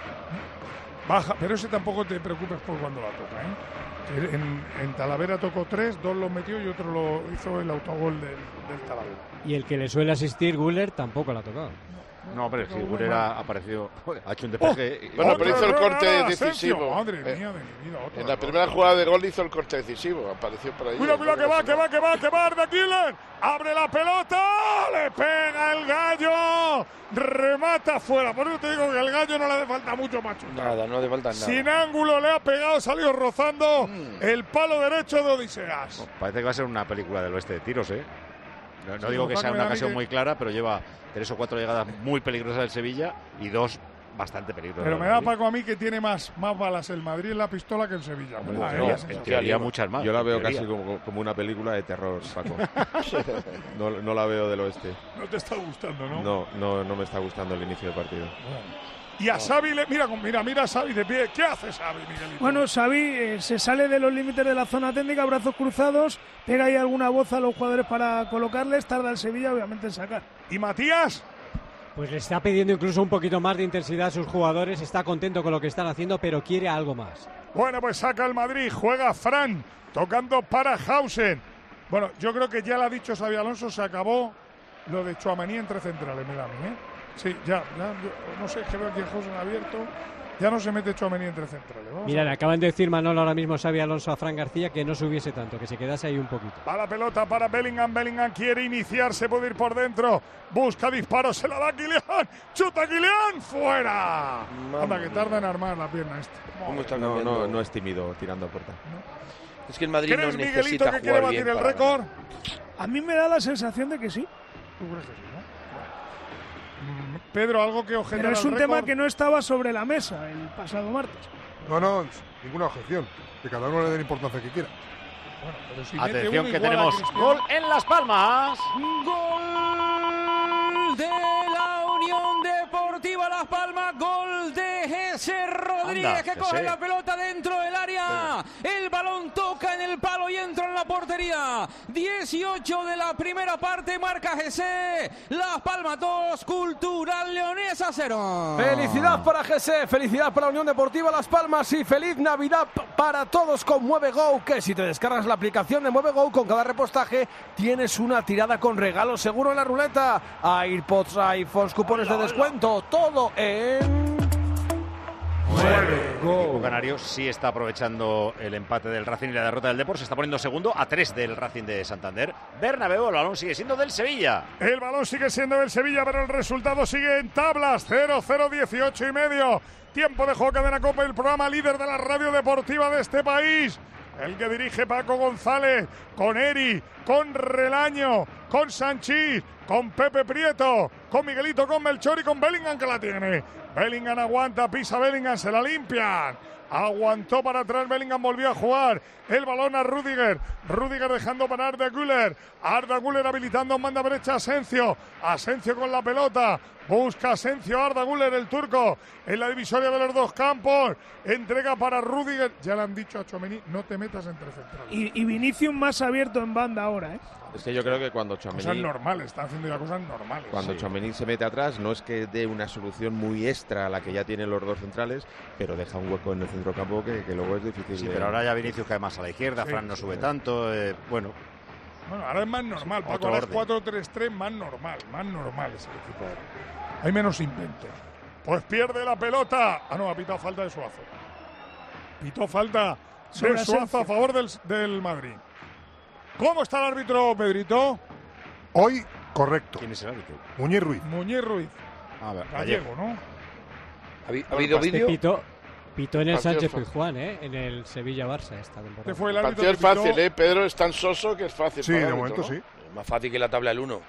Baja, pero ese tampoco te preocupes por cuando la toca, ¿eh? Que En, en Talavera tocó tres, dos los metió y otro lo hizo el autogol del, del Talavera. Y el que le suele asistir, Guller, tampoco lo ha tocado. No, pero si no, Guller no. ha aparecido, ha hecho un despeje. y- Bueno, pero hizo el error corte ahora, Asensio. decisivo. Madre Eh, mía de mi vida, otro En la error. primera jugada de gol hizo el corte decisivo. Apareció por ahí. Cuidado, cuidado, que va, que va, que va, que va, Arda Güler. Abre la pelota, le pega el gallo, remata fuera. Por eso te digo que el gallo no le hace falta mucho macho. Nada, no hace falta nada. Sin ángulo le ha pegado, salió rozando Mm. el palo derecho de Odiseas. Parece que va a ser una película del oeste de tiros, ¿eh? No, no Sí, digo lo que que sea me una da a mí ocasión que- muy clara, pero lleva tres o cuatro llegadas muy peligrosas del Sevilla y dos bastante peligrosas. Pero del me da Madrid. Paco a mí que tiene más, más balas el Madrid en la pistola que el Sevilla. Hombre, Ah, no, es la en sensación. teoría muchas más. Yo la en veo teoría. casi como, como una película de terror, Paco. no, no la veo del oeste. No te está gustando, ¿no? No, no, no me está gustando el inicio del partido. Y a Xavi le mira, mira, mira a Xavi de pie. ¿Qué hace Xavi, Miguelito? Bueno, Xavi eh, se sale de los límites de la zona técnica, brazos cruzados, pega ahí alguna voz a los jugadores para colocarles, tarda el Sevilla obviamente en sacar. ¿Y Matías? Pues le está pidiendo incluso un poquito más de intensidad a sus jugadores, está contento con lo que están haciendo, pero quiere algo más. Bueno, pues saca el Madrid, juega Fran, tocando para Hausen. Bueno, yo creo que ya lo ha dicho Xavi Alonso, se acabó lo de Tchouaméni entre centrales, me da a mí, ¿eh? Sí, ya, ya, yo no sé, es que veo aquí a Hausen abierto, ya no se mete Tchouaméni entre centrales. Vamos Mira, a le ver. acaban de decir Manolo ahora mismo Xavi Alonso a Fran García que no subiese tanto, que se quedase ahí un poquito. Va la pelota para Bellingham, Bellingham quiere iniciarse, puede ir por dentro, busca disparo, se la da Kylian, chuta Kylian, fuera. Anda, que tarda en armar la pierna esta. ¿Cómo está No, cambiando? no, no es tímido tirando a puerta. Es que el Madrid no ¿Crees, Miguelito, necesita que quiere jugar batir bien el para récord? A mí me da la sensación de que sí. ¿Tú crees que sí, no? Mm, Pedro, algo que ojete Pero es un tema que no estaba sobre la mesa el pasado martes. No, no, ninguna objeción. Que cada uno le dé la importancia que quiera. Bueno, pero si mete Atención uno que igual a tenemos Cristiano. gol en Las Palmas. Gol de la Unión Deportiva Las Palmas, gol de Jesse Rodríguez. Anda, que coge Jesse. la pelota dentro del área. El balón toca en el palo y entra en la portería. dieciocho de la primera parte, marca Jesse. Las Palmas dos, Cultural Leonesa cero. Felicidad para G S, felicidad para la Unión Deportiva Las Palmas y feliz Navidad p- para todos con MueveGo, que si te descargas la aplicación de MueveGo, con cada repostaje tienes una tirada con regalo seguro en la ruleta. AirPods, iPhones, cupones de descuento, todo en... El equipo canario sí está aprovechando el empate del Racing y la derrota del Depor. Se está poniendo segundo a tres del Racing de Santander. Bernabéu, el balón sigue siendo del Sevilla. El balón sigue siendo del Sevilla, pero el resultado sigue en tablas. cero cero dieciocho y medio. Tiempo de juego de la Copa, el programa líder de la radio deportiva de este país. El que dirige Paco González, con Eri, con Relaño, con Sanchís, con Pepe Prieto, con Miguelito, con Melchor y con Bellingham, que la tiene. Bellingham aguanta, pisa Bellingham, se la limpian. Aguantó para atrás, Bellingham volvió a jugar. El balón a Rüdiger. Rüdiger dejando para Arda Güler. Arda Güler habilitando en banda derecha a Asencio. Asencio con la pelota. Busca Asencio, Arda Güler, el turco. En la divisoria de los dos campos. Entrega para Rüdiger. Ya le han dicho a Tchouaméni, no te metas entre centrales. Y, y Vinicius más abierto en banda ahora, ¿eh? Es que yo creo que cuando Cosas Tchouaméni, normales, están haciendo ya cosas normales. cuando Sí. Tchouaméni se mete atrás, no es que dé una solución muy extra a la que ya tienen los dos centrales, pero deja un hueco en el centrocampo que, que luego es difícil. Sí, de- pero ahora ya Vinicius cae más a la izquierda, Sí, Fran no sí, sube sí. tanto. eh, bueno, Bueno, ahora es más normal. Paco, otro ahora es orden. cuatro tres tres, más normal. Más normal es el equipo ahora. Hay menos inventos. Pues pierde la pelota. Ah, no, ha pitado falta de Suazo. Pitó falta Sobre de Suazo Asencio. a favor del, del Madrid. ¿Cómo está el árbitro, Pedrito? Hoy, correcto. ¿quién es el árbitro? Muñiz Ruiz. Muñiz Ruiz. A ver, Gallego, ¿no? ¿Ha, habi- ha habido Este vídeo? pitó, pitó en el Partido Sánchez fácil. Pizjuán, ¿eh? En el Sevilla-Barça esta temporada. Este fue el El árbitro partido es que pitó- fácil, ¿eh? Pedro es tan soso que es fácil. Sí, para el de árbitro, momento ¿no? sí. Más fácil que la tabla del uno.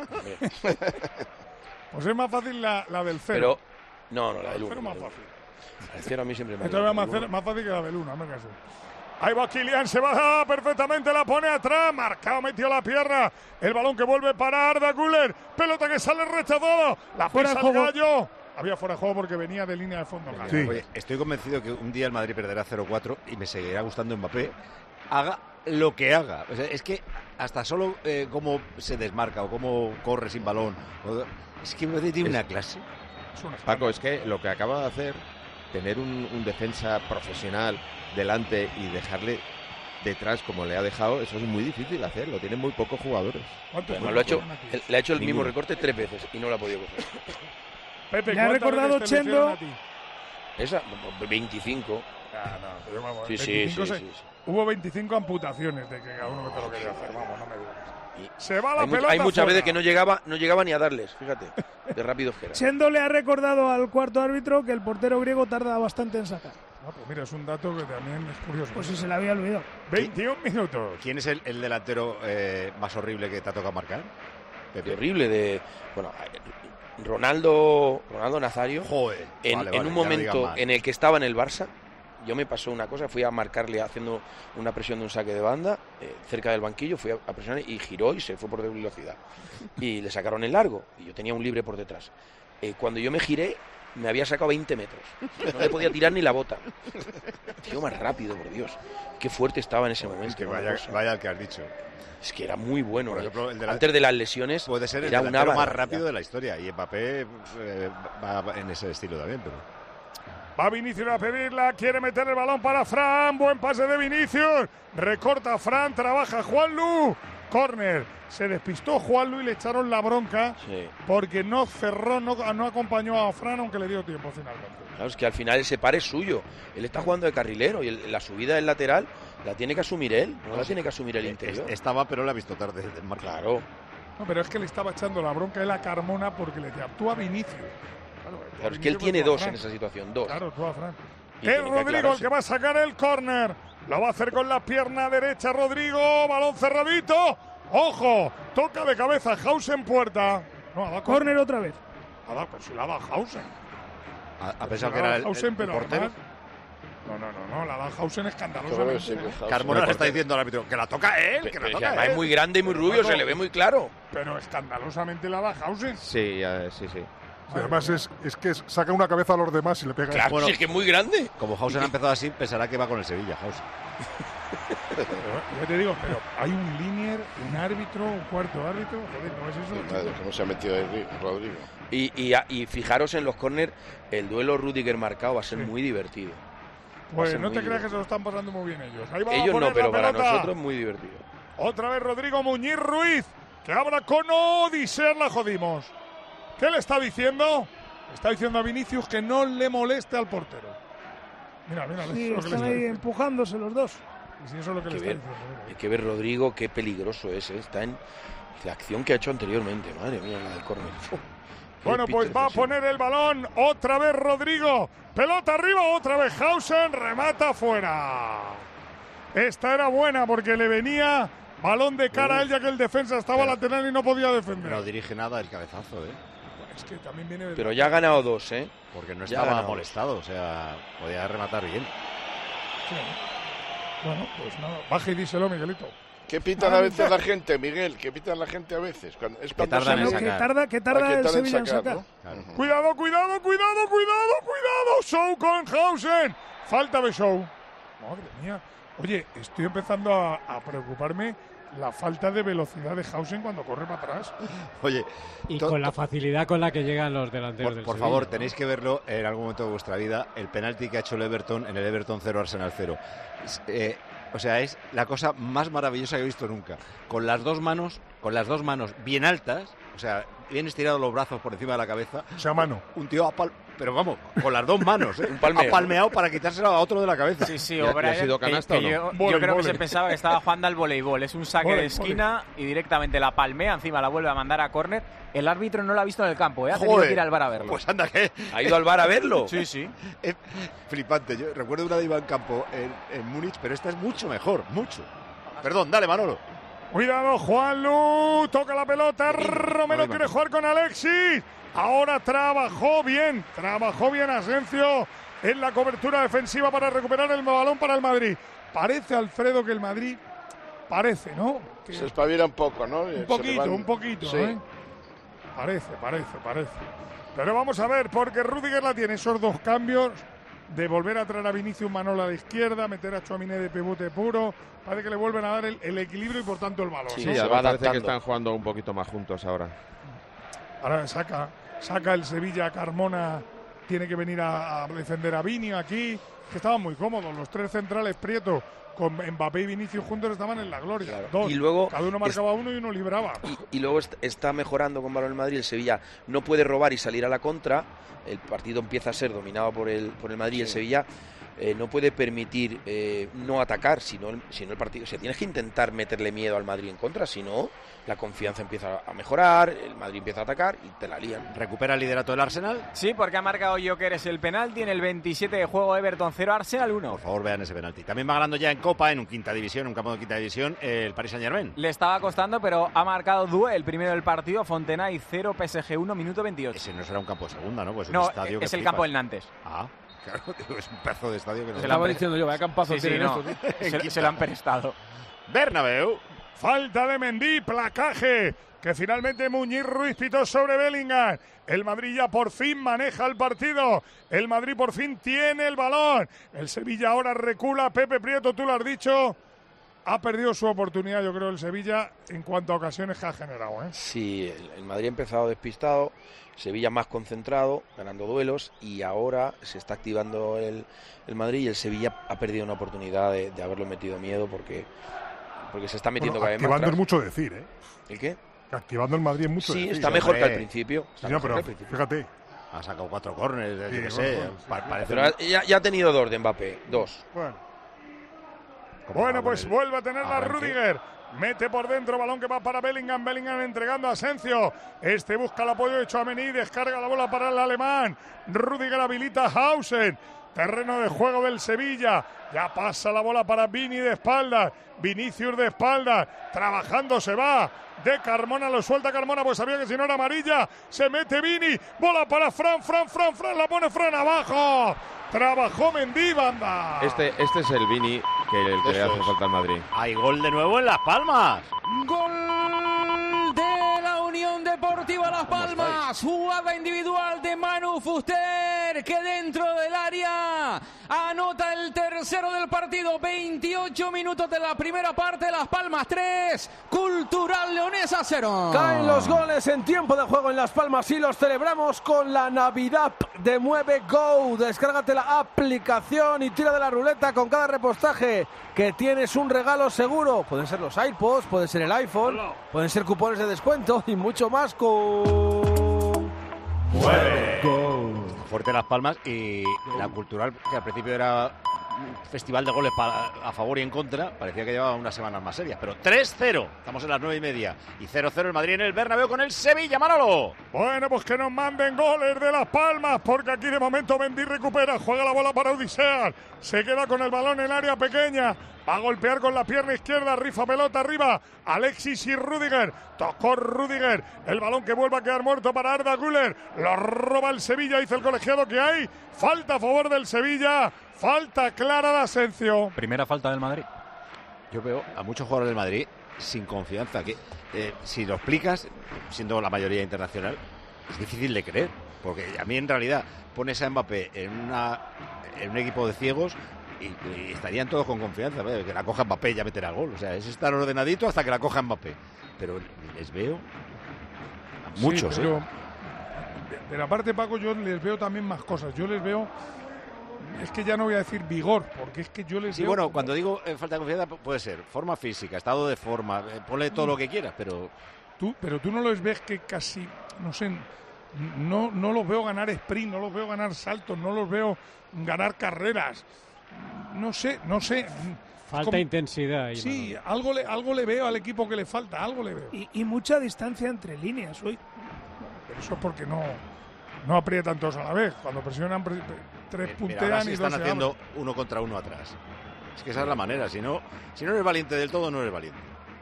Pues es más fácil la, la del cero. Pero, no, no, la del El cero uno. más la del fácil. uno. El cero a mí siempre me ha Esto es más, gustado. cer- más fácil que la del uno, hazme caso. Ahí va Kylian, se va perfectamente, la pone atrás, marcado, metió la pierna, el balón que vuelve para Arda Güler, pelota que sale rechazado, la Fuera pisa de el juego. Gallo. Había fuera de juego porque venía de línea de fondo. Gallo. Sí. Oye, estoy convencido que un día el Madrid perderá cero cuatro y me seguirá gustando Mbappé. Haga lo que haga. O sea, es que hasta solo eh, cómo se desmarca o cómo corre sin balón. o- es que Mbappé tiene una clase. Es una Paco, es que lo que acaba de hacer, tener un, un defensa profesional delante y dejarle detrás como le ha dejado, eso es muy difícil hacerlo. Tienen muy pocos jugadores. ¿Cuántos Además, lo ha hecho, fueron aquí? él- le ha hecho el mismo Ninguno. recorte tres veces y no lo ha podido coger. Pepe, Le ha ¿cuántas recordado veces te lo Chendo- hicieron a ti? Esa, veinticinco. Ah, no, pero vamos, Sí, sí, veinticinco sí, se- sí, sí. Hubo veinticinco amputaciones de que cada uno te lo quería hacer. Vamos, no me digas. Y Se va la hay, mu- pelota hay muchas fuera. veces que no llegaba, no llegaba ni a darles, fíjate, de rápido que era. Chendo le ha recordado al cuarto árbitro que el portero griego tarda bastante en sacar. Ah, pues mira, es un dato que también es curioso. Pues si se le había olvidado. veintiún minutos. ¿Quién es el, el delantero eh, más horrible que te ha tocado marcar? De horrible, de. Bueno, Ronaldo, Ronaldo Nazario, Joder. en, Vale, en vale, un ya no digas momento más. en el que estaba en el Barça, yo me pasó una cosa, fui a marcarle haciendo una presión de un saque de banda eh, cerca del banquillo, fui a, a presionar y giró y se fue por velocidad. Y le sacaron el largo y yo tenía un libre por detrás. Eh, cuando yo me giré, me había sacado veinte metros. No le podía tirar ni la bota. Tío, más rápido, por Dios. Qué fuerte estaba en ese momento. Es que una vaya, cosa. vaya el que has dicho. Es que era muy bueno. Por eh. ejemplo, el de la- Antes de las lesiones, Puede ser el era una delantero más barbaridad. rápido de la historia. Y Mbappé eh, va en ese estilo también. Pero... Va Vinicius a pedirla, quiere meter el balón para Fran, buen pase de Vinicius, recorta Fran, trabaja Juanlu, córner, se despistó Juanlu y le echaron la bronca Sí. porque no cerró, no, no acompañó a Fran aunque le dio tiempo finalmente. Claro, es que al final ese par es suyo. Él está jugando de carrilero y el- la subida del lateral la tiene que asumir él, no la tiene que asumir el interior. Estaba, pero la ha visto tarde desde el marco. Claro. No, pero es que le estaba echando la bronca él a Carmona porque le decía, tú a Vinicius. Claro, tú a Claro, es que él Vinicius, tiene tú a dos Fran. en esa situación, dos. Claro, tú a Fran. Y Es tiene que Rodrigo el aclararse. que va a sacar el córner. Lo va a hacer con la pierna derecha Rodrigo. Balón cerradito. Ojo. Toca de cabeza Hausen puerta. No, ha dado Córner otra vez. Ha dado, pero si la ha dado Hausen. A, a pesar Si que la ha era dado el, Hausen, el pero portero. además- No, no, no, no, la da Hausen escandalosamente. ¿eh? Carmona le está diciendo al árbitro que la toca él, que la toca además él. es muy grande y muy rubio, se le ve muy claro. Pero escandalosamente la da Hausen. Sí, eh, sí, sí. Sí, además es, es que saca una cabeza a los demás y le pega. Claro, Bueno, sí, es que es muy grande. Como Hausen ha empezado así, pensará que va con el Sevilla, Hausen. Pero, yo te digo, pero hay un linier, un árbitro, un cuarto árbitro. Joder, ¿no es eso? Madre, ¿cómo se ha metido ahí Rodrigo? Y, y, y fijaros en los córner, el duelo Rudiger-Marcao va a ser muy divertido. Pues no te creas que se lo están pasando muy bien ellos. Ahí va ellos a poner no, pero la para pelota. nosotros muy divertido. Otra vez Rodrigo Muñiz Ruiz, que habla con Odisea, la jodimos. ¿Qué le está diciendo? Está diciendo a Vinicius que no le moleste al portero. Mira, mira, Sí, eso es lo que le están está ahí diciendo. empujándose los dos. Y si eso es lo que Hay le que, está ver, diciendo. hay que ver Rodrigo, qué peligroso es. ¿eh? Está en la acción que ha hecho anteriormente. Madre mía, la del córner. Uf, qué Bueno, pues Peter va a Session. poner el balón otra vez Rodrigo. Pelota arriba, otra vez Hausen, remata fuera. Esta era buena porque le venía balón de cara a él ya que el defensa estaba Pero- lateral y no podía defender. No dirige nada el cabezazo, ¿eh? Es que también viene de- Pero ya ha ganado dos, ¿eh? Porque no Ya ha estaba ganado. molestado, o sea, podía rematar bien. Sí. Bueno, pues nada, baja y díselo, Miguelito. ¿Qué pitan a veces la gente, Miguel? ¿Qué pitan la gente a veces? Cuando, es cuando tardan en sacan- Que tarda, que tarda Ah, que el tardan en Sevilla en sacar, sacar. ¿no? Claro. Cuidado, cuidado, cuidado, cuidado, cuidado. Show con Hausen. Falta de Show. Madre mía. Oye, estoy empezando a, a preocuparme la falta de velocidad de Hausen cuando corre para atrás. Oye, Y to- con la facilidad con la que llegan los delanteros por, del por Sevilla, favor, ¿no? tenéis que verlo en algún momento de vuestra vida, el penalti que ha hecho el Everton en el Everton cero Arsenal cero. Es, eh, o sea, es la cosa más maravillosa que he visto nunca. Con las dos manos, con las dos manos bien altas, o sea, bien estirados los brazos por encima de la cabeza. O sea, mano. Un tío apal... Pero vamos, con las dos manos, ¿eh? Un palmeo. Ha palmeado para quitárselo a otro de la cabeza. Sí, sí, ¿Y ha- y ha O'Brien, sido que- canasta que o no? yo, yo Vole, creo que vole. se pensaba que estaba jugando al voleibol. Es un saque Vole, de esquina y directamente la palmea, encima la vuelve a mandar a córner. El árbitro no la ha visto en el campo, ¿eh? Ha tenido Joder, que ir al bar a verlo. Pues anda, que ¿Ha ido al bar a verlo? Sí, sí. es flipante. Yo recuerdo una de Iván Campo en, en Múnich, pero esta es mucho mejor, mucho. Perdón, dale, Manolo. Cuidado, Juanlu. Toca la pelota. Romero Ahí va. quiere jugar con Alexis. Ahora trabajó bien. Trabajó bien Asensio en la cobertura defensiva para recuperar el balón para el Madrid. Parece, Alfredo, que el Madrid... Parece, ¿no? Que Se espabila un poco, ¿no? un poquito, un poquito, Sí. ¿eh? Parece, parece, parece. Pero vamos a ver, porque Rudiger la tiene esos dos cambios de volver a traer a Vinicius Manolo a la izquierda, meter a Tchouaméni de pivote puro. Parece que le vuelven a dar el, el equilibrio y por tanto el balón. Sí, ¿no? sí, se además va parece que adaptando. están jugando un poquito más juntos ahora. Ahora saca, saca el Sevilla, Carmona tiene que venir a, a defender a Vini aquí, que estaban muy cómodos. Los tres centrales, Prieto, con Mbappé y Vinicius juntos estaban en la gloria. Claro. Dos. Y luego Cada uno marcaba uno y uno libraba. Y, y luego est- está mejorando con balón el Madrid. El Sevilla no puede robar y salir a la contra. El partido empieza a ser dominado por el, por el Madrid. El Sevilla eh, no puede permitir eh, no atacar, sino el, sino el partido. O sea, tienes que intentar meterle miedo al Madrid en contra, si no, la confianza empieza a mejorar, el Madrid empieza a atacar y te la lían. ¿Recupera el liderato del Arsenal? Sí, porque ha marcado Gyökeres el penalti en el veintisiete de juego. Everton cero, Arsenal uno. Por favor, vean ese penalti. También va ganando ya en Copa, en un quinta división, un campo de quinta división, el Paris Saint-Germain. Le estaba costando, pero ha marcado Doué, el primero del partido. Fontenay cero, P S G uno, minuto veintiocho. Ese no será un campo de segunda, ¿no? Pues un No, estadio que es el flipas. campo del Nantes. Ah, claro, es un pedazo de estadio que no Se se lo han la pre- diciendo yo, vaya campazo Sí, sí, tienen no. estos, ¿eh? Se, se lo han prestado. Bernabéu. Falta de Mendy, placaje, que finalmente Muñiz Ruiz pitó sobre Bellingham. El Madrid ya por fin maneja el partido. El Madrid por fin tiene el balón. El Sevilla ahora recula. Pepe Prieto, tú lo has dicho. Ha perdido su oportunidad, yo creo, el Sevilla en cuanto a ocasiones que ha generado, ¿eh? Sí, el, el Madrid ha empezado despistado, Sevilla más concentrado, ganando duelos, y ahora se está activando el, el Madrid y el Sevilla ha perdido una oportunidad de, de haberlo metido miedo porque, porque se está metiendo Bueno, cada vez más activando es atrás. mucho decir, ¿eh? ¿El qué? Activando el Madrid es mucho Sí, decir. está mejor que al principio. Sí, Está no, mejor pero que al principio. fíjate. Ha sacado cuatro córneres, yo Sí, qué bueno, sé. bueno, sí. pa- parece Pero ha- ya, ya ha tenido dos de Mbappé, dos. Bueno. como Bueno, con pues el vuelve a tenerla arranque. Rudiger. Mete por dentro, balón que va para Bellingham. Bellingham entregando a Asensio. Este busca el apoyo de Tchouaméni. Descarga la bola para el alemán. Rudiger habilita a Hausen. terreno de juego del Sevilla. Ya pasa la bola para Vini de espaldas. Vinicius de espaldas. Trabajando se va. De Carmona, lo suelta Carmona, pues sabía que si no era amarilla. Se mete Vini. Bola para Fran, Fran, Fran, Fran. La pone Fran abajo. Trabajó Mendy, banda. Este, este es el Vini que, el que le hace falta al Madrid. Hay gol de nuevo en Las Palmas. Gol de la Unión Deportiva Las Palmas. Jugada individual de Manu Fuster, que dentro del área anota el tercero del partido. veintiocho minutos de la primera parte. Las Palmas tres, Cultural Leonesa cero. Caen los goles en tiempo de juego en Las Palmas y los celebramos con la Navidad de Mueve Go. Descárgate la aplicación y tira de la ruleta con cada repostaje, que tienes un regalo seguro. Pueden ser los iPods, puede ser el iPhone, pueden ser cupones de descuento y mucho más con Mueve Go. Fuerte Las Palmas y la Cultural, que al principio era un festival de goles a favor y en contra, parecía que llevaba unas semanas más serias, pero tres cero, estamos en las nueve y media, y cero cero el Madrid en el Bernabéu con el Sevilla, Manolo. Bueno, pues que nos manden goles de Las Palmas, porque aquí de momento Mendy recupera, juega la bola para Odisea, se queda con el balón en área pequeña, va a golpear con la pierna izquierda, rifa pelota arriba, Alexis y Rüdiger, tocó Rüdiger, el balón que vuelve a quedar muerto para Arda Güler, lo roba el Sevilla, dice el colegiado que hay, falta a favor del Sevilla, falta clara de Asensio. Primera falta del Madrid. Yo veo a muchos jugadores del Madrid sin confianza, que eh, si lo explicas, siendo la mayoría internacional, es difícil de creer, porque a mí en realidad pones a Mbappé en, una, en un equipo de ciegos y, y estarían todos con confianza, ¿eh? Que la coja Mbappé y ya meterá el gol, o sea, es estar ordenadito hasta que la coja Mbappé, pero les veo a muchos, sí, pero ¿eh? de, de la parte de Paco yo les veo también más cosas, yo les veo, es que ya no voy a decir vigor, porque es que yo les sí, veo... bueno, cuando digo eh, falta de confianza puede ser forma física, estado de forma, eh, ponle todo lo que quieras, pero... Tú, pero tú no los ves que casi, no sé, no, no los veo ganar sprint, no los veo ganar saltos, no los veo ganar carreras, no sé, no sé... Falta como, intensidad. Ahí, sí, Manolo. algo le, algo le veo al equipo que le falta, algo le veo. Y, y mucha distancia entre líneas hoy. Pero eso es porque no, no aprietan todos a la vez. Cuando presionan, pre, tres puntean Mira, ahora sí y están dos se haciendo abren. uno contra uno atrás. Es que esa es la manera. Si no, si no eres valiente del todo, no eres valiente.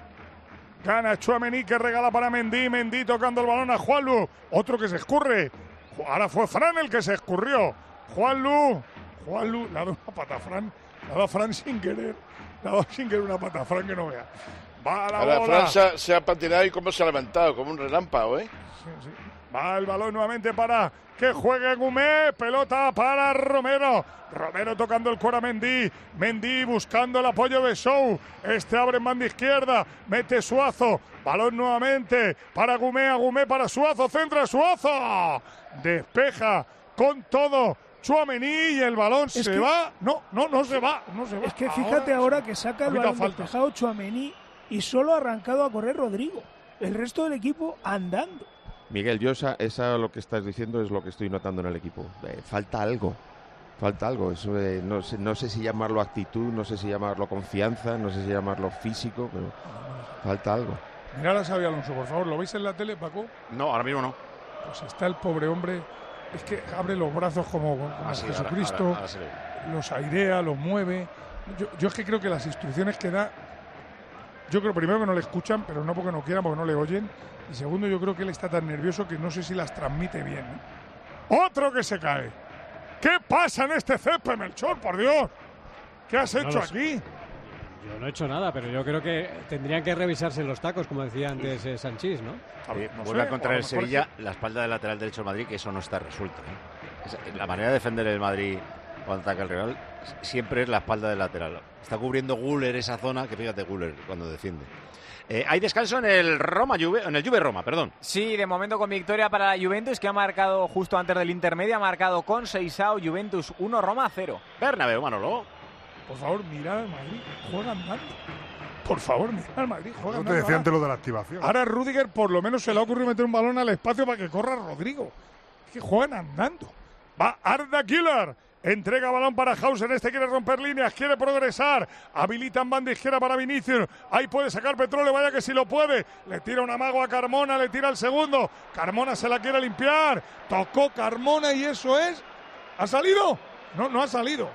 Gana Tchouaméni, que regala para Mendy. Mendy tocando el balón a Juanlu. Otro que se escurre. Ahora fue Fran el que se escurrió. Juanlu. Juanlu. Le ha dado una pata a Fran. Le ha dado a Fran sin querer. Le ha dado sin querer una pata a Fran que no vea. Va a la Ahora bola. Fran se ha, se ha patinado y cómo se ha levantado, como un relámpago, ¿eh? Sí, sí. Va el balón nuevamente para que juegue Gumé. Pelota para Romero. Romero tocando el cuero a Mendy. Mendy buscando el apoyo de Sou. Este abre en banda izquierda. Mete Suazo. Balón nuevamente para Gumé. A Gumé para Suazo. Centra Suazo. Despeja con todo Tchouaméni y el balón Es se que- va. No, no, no se va. No se va. Es que fíjate ahora, que saca el Ahorita balón falta. despejado Tchouaméni y solo ha arrancado a correr Rodrigo. El resto del equipo andando. Miguel, yo esa, esa lo que estás diciendo es lo que estoy notando en el equipo. Eh, falta algo, falta algo. Eso, eh, no, sé, no sé si llamarlo actitud, no sé si llamarlo confianza, no sé si llamarlo físico, pero falta algo. Mirad a Xabi Alonso, por favor. ¿Lo veis en la tele, Paco? No, ahora mismo no. Pues está el pobre hombre, es que abre los brazos como, como Ah, sí, ahora- Jesucristo, ahora- ahora se ve. los airea, los mueve. Yo, yo es que creo que las instrucciones que da, yo creo primero que no le escuchan, pero no porque no quieran, porque no le oyen. Y segundo, yo creo que él está tan nervioso que no sé si las transmite bien. ¿eh? Otro que se cae. ¿Qué pasa en este césped, Melchor? Por Dios. ¿Qué has No hecho lo sé. aquí? Yo no he hecho nada, pero yo creo que tendrían que revisarse los tacos, como decía antes eh, Sanchís, ¿no? Sí, no vuelve sé, a encontrar o a el lo mejor Sevilla la espalda del lateral derecho del Madrid, que eso no está resuelto, ¿eh? Esa- la manera de defender el Madrid cuando ataca el rival siempre es la espalda del lateral. Está cubriendo Güler esa zona, que fíjate Güler cuando defiende. Eh, hay descanso en el Roma Juve, en el Juve Roma, perdón. Sí, de momento con victoria para la Juventus, que ha marcado justo antes del intermedio, ha marcado con Seisao, Juventus uno, Roma cero. Bernabéu, Manolo. Por favor, mirad al Madrid. Juega andando. Por favor, mirad al Madrid. Juega No te andando. decía Ahora- antes lo de la activación. Ahora Rüdiger por lo menos se le ha ocurrido meter un balón al espacio para que corra Rodrigo. Es que juegan andando. Va Arda Güler. Entrega balón para Hauser. Este quiere romper líneas, quiere progresar. Habilita en banda izquierda para Vinicius. Ahí puede sacar petróleo, vaya que si lo puede. Le tira un amago a Carmona, le tira el segundo. Carmona se la quiere limpiar. Tocó Carmona y eso es. ¿Ha salido? No, no ha salido.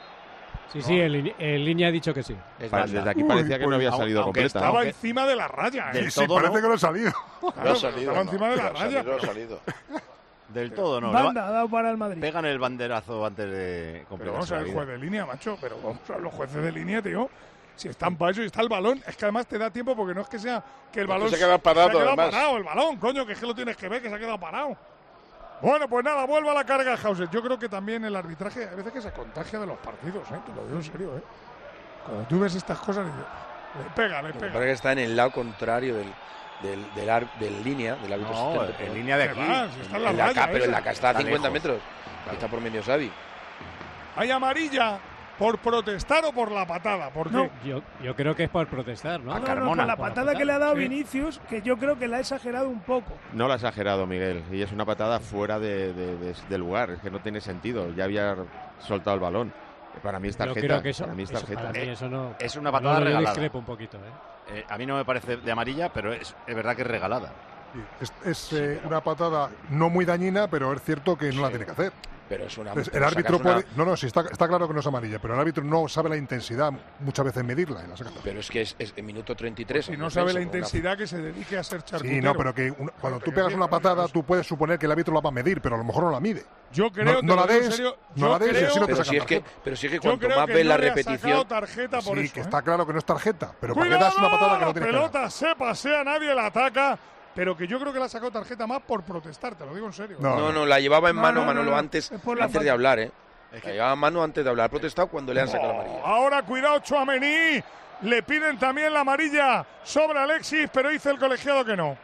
Sí, sí, en, en línea ha dicho que sí. Pa- desde aquí parecía Uy, que no había pues, salido Aunque completa. estaba ¿no? encima de la raya. ¿eh? Del Sí, todo parece no. que no ha salido. No Claro, ha salido. estaba no, encima de la no ha raya. salido, no ha salido. Del todo no. Banda ha dado para el Madrid. Pegan el banderazo antes de Pero completar vamos a la ver, vida. juez de línea, macho. Pero vamos a ver, los jueces de línea, tío. Si están para eso y está el balón, es que además te da tiempo porque no es que sea que el Es que balón se ha quedado parado, se ha quedado además. parado el balón, coño, que es que lo tienes que ver, que se ha quedado parado. Bueno, pues nada, vuelve a la carga Hauser. Yo creo que también el arbitraje a veces que se contagia de los partidos, ¿eh? Te lo digo en serio, ¿eh? Cuando tú ves estas cosas, le pega, le Lo que pega. pasa es que está en el lado contrario del, del, del, ar- del línea, del árbitro No, asistente, en pero- línea de ¿Qué aquí. va? Si está en la en la raya ca- pero en esa. la que está a Está cincuenta lejos. metros. Ahí está por medio Xavi. ¿Hay amarilla por protestar o por la patada? ¿Por qué? No, yo, yo creo que es por protestar, ¿no? A No, no, Carmona. por la Por la patada que le ha dado Sí. Vinicius, que yo creo que la ha exagerado un poco. No lo ha exagerado, Miguel. Y es una patada fuera de, de- de- de lugar. Es que no tiene sentido. Ya había soltado el balón. Para mí es Yo tarjeta. creo que eso, para mí es eso- tarjeta. para mí eso no. Es una patada no, yo regalada. discrepo un poquito, ¿eh? Eh, a mí no me parece de amarilla, pero es, es verdad que es regalada. Sí, Es, es, eh, una patada no muy dañina, pero es cierto que no la tiene que hacer. Pero es una. Entonces, pero el árbitro sacas una- puede. No, no, sí, está, está claro que no es amarilla, pero el árbitro no sabe la intensidad muchas veces medirla. Y la saca. Pero es que es, es en minuto treinta y tres. Si en no defensa, sabe la con una- intensidad, que se dedique a ser charcutero. Sí, no, pero que un- cuando tú que pegas bien, una ¿no? patada, tú puedes suponer que el árbitro la va a medir, pero a lo mejor no la mide. Yo creo, No- no te la lo digo en des, serio, no yo la des y creo- así no te Pero sacan si es que, tarjeta. pero si es que Yo cuanto creo más que ves no la le ha sacado repetición. tarjeta por Sí, eso, que ¿eh? está claro que no es tarjeta, pero ¿para qué ¡Cuidado! das una patada que La no tienes que dar? pelota se pasea, nadie la ataca. Pero que yo creo que la ha sacado tarjeta más por protestar, te lo digo en serio. No, No, no, la llevaba en No, mano no, no, Manolo no. antes, Es por la antes de falta. hablar, ¿eh? La llevaba en mano antes de hablar. Ha protestado cuando le han sacado la amarilla. Ahora cuidado Tchouaméni, le piden también la amarilla sobre Alexis, pero dice el colegiado que no.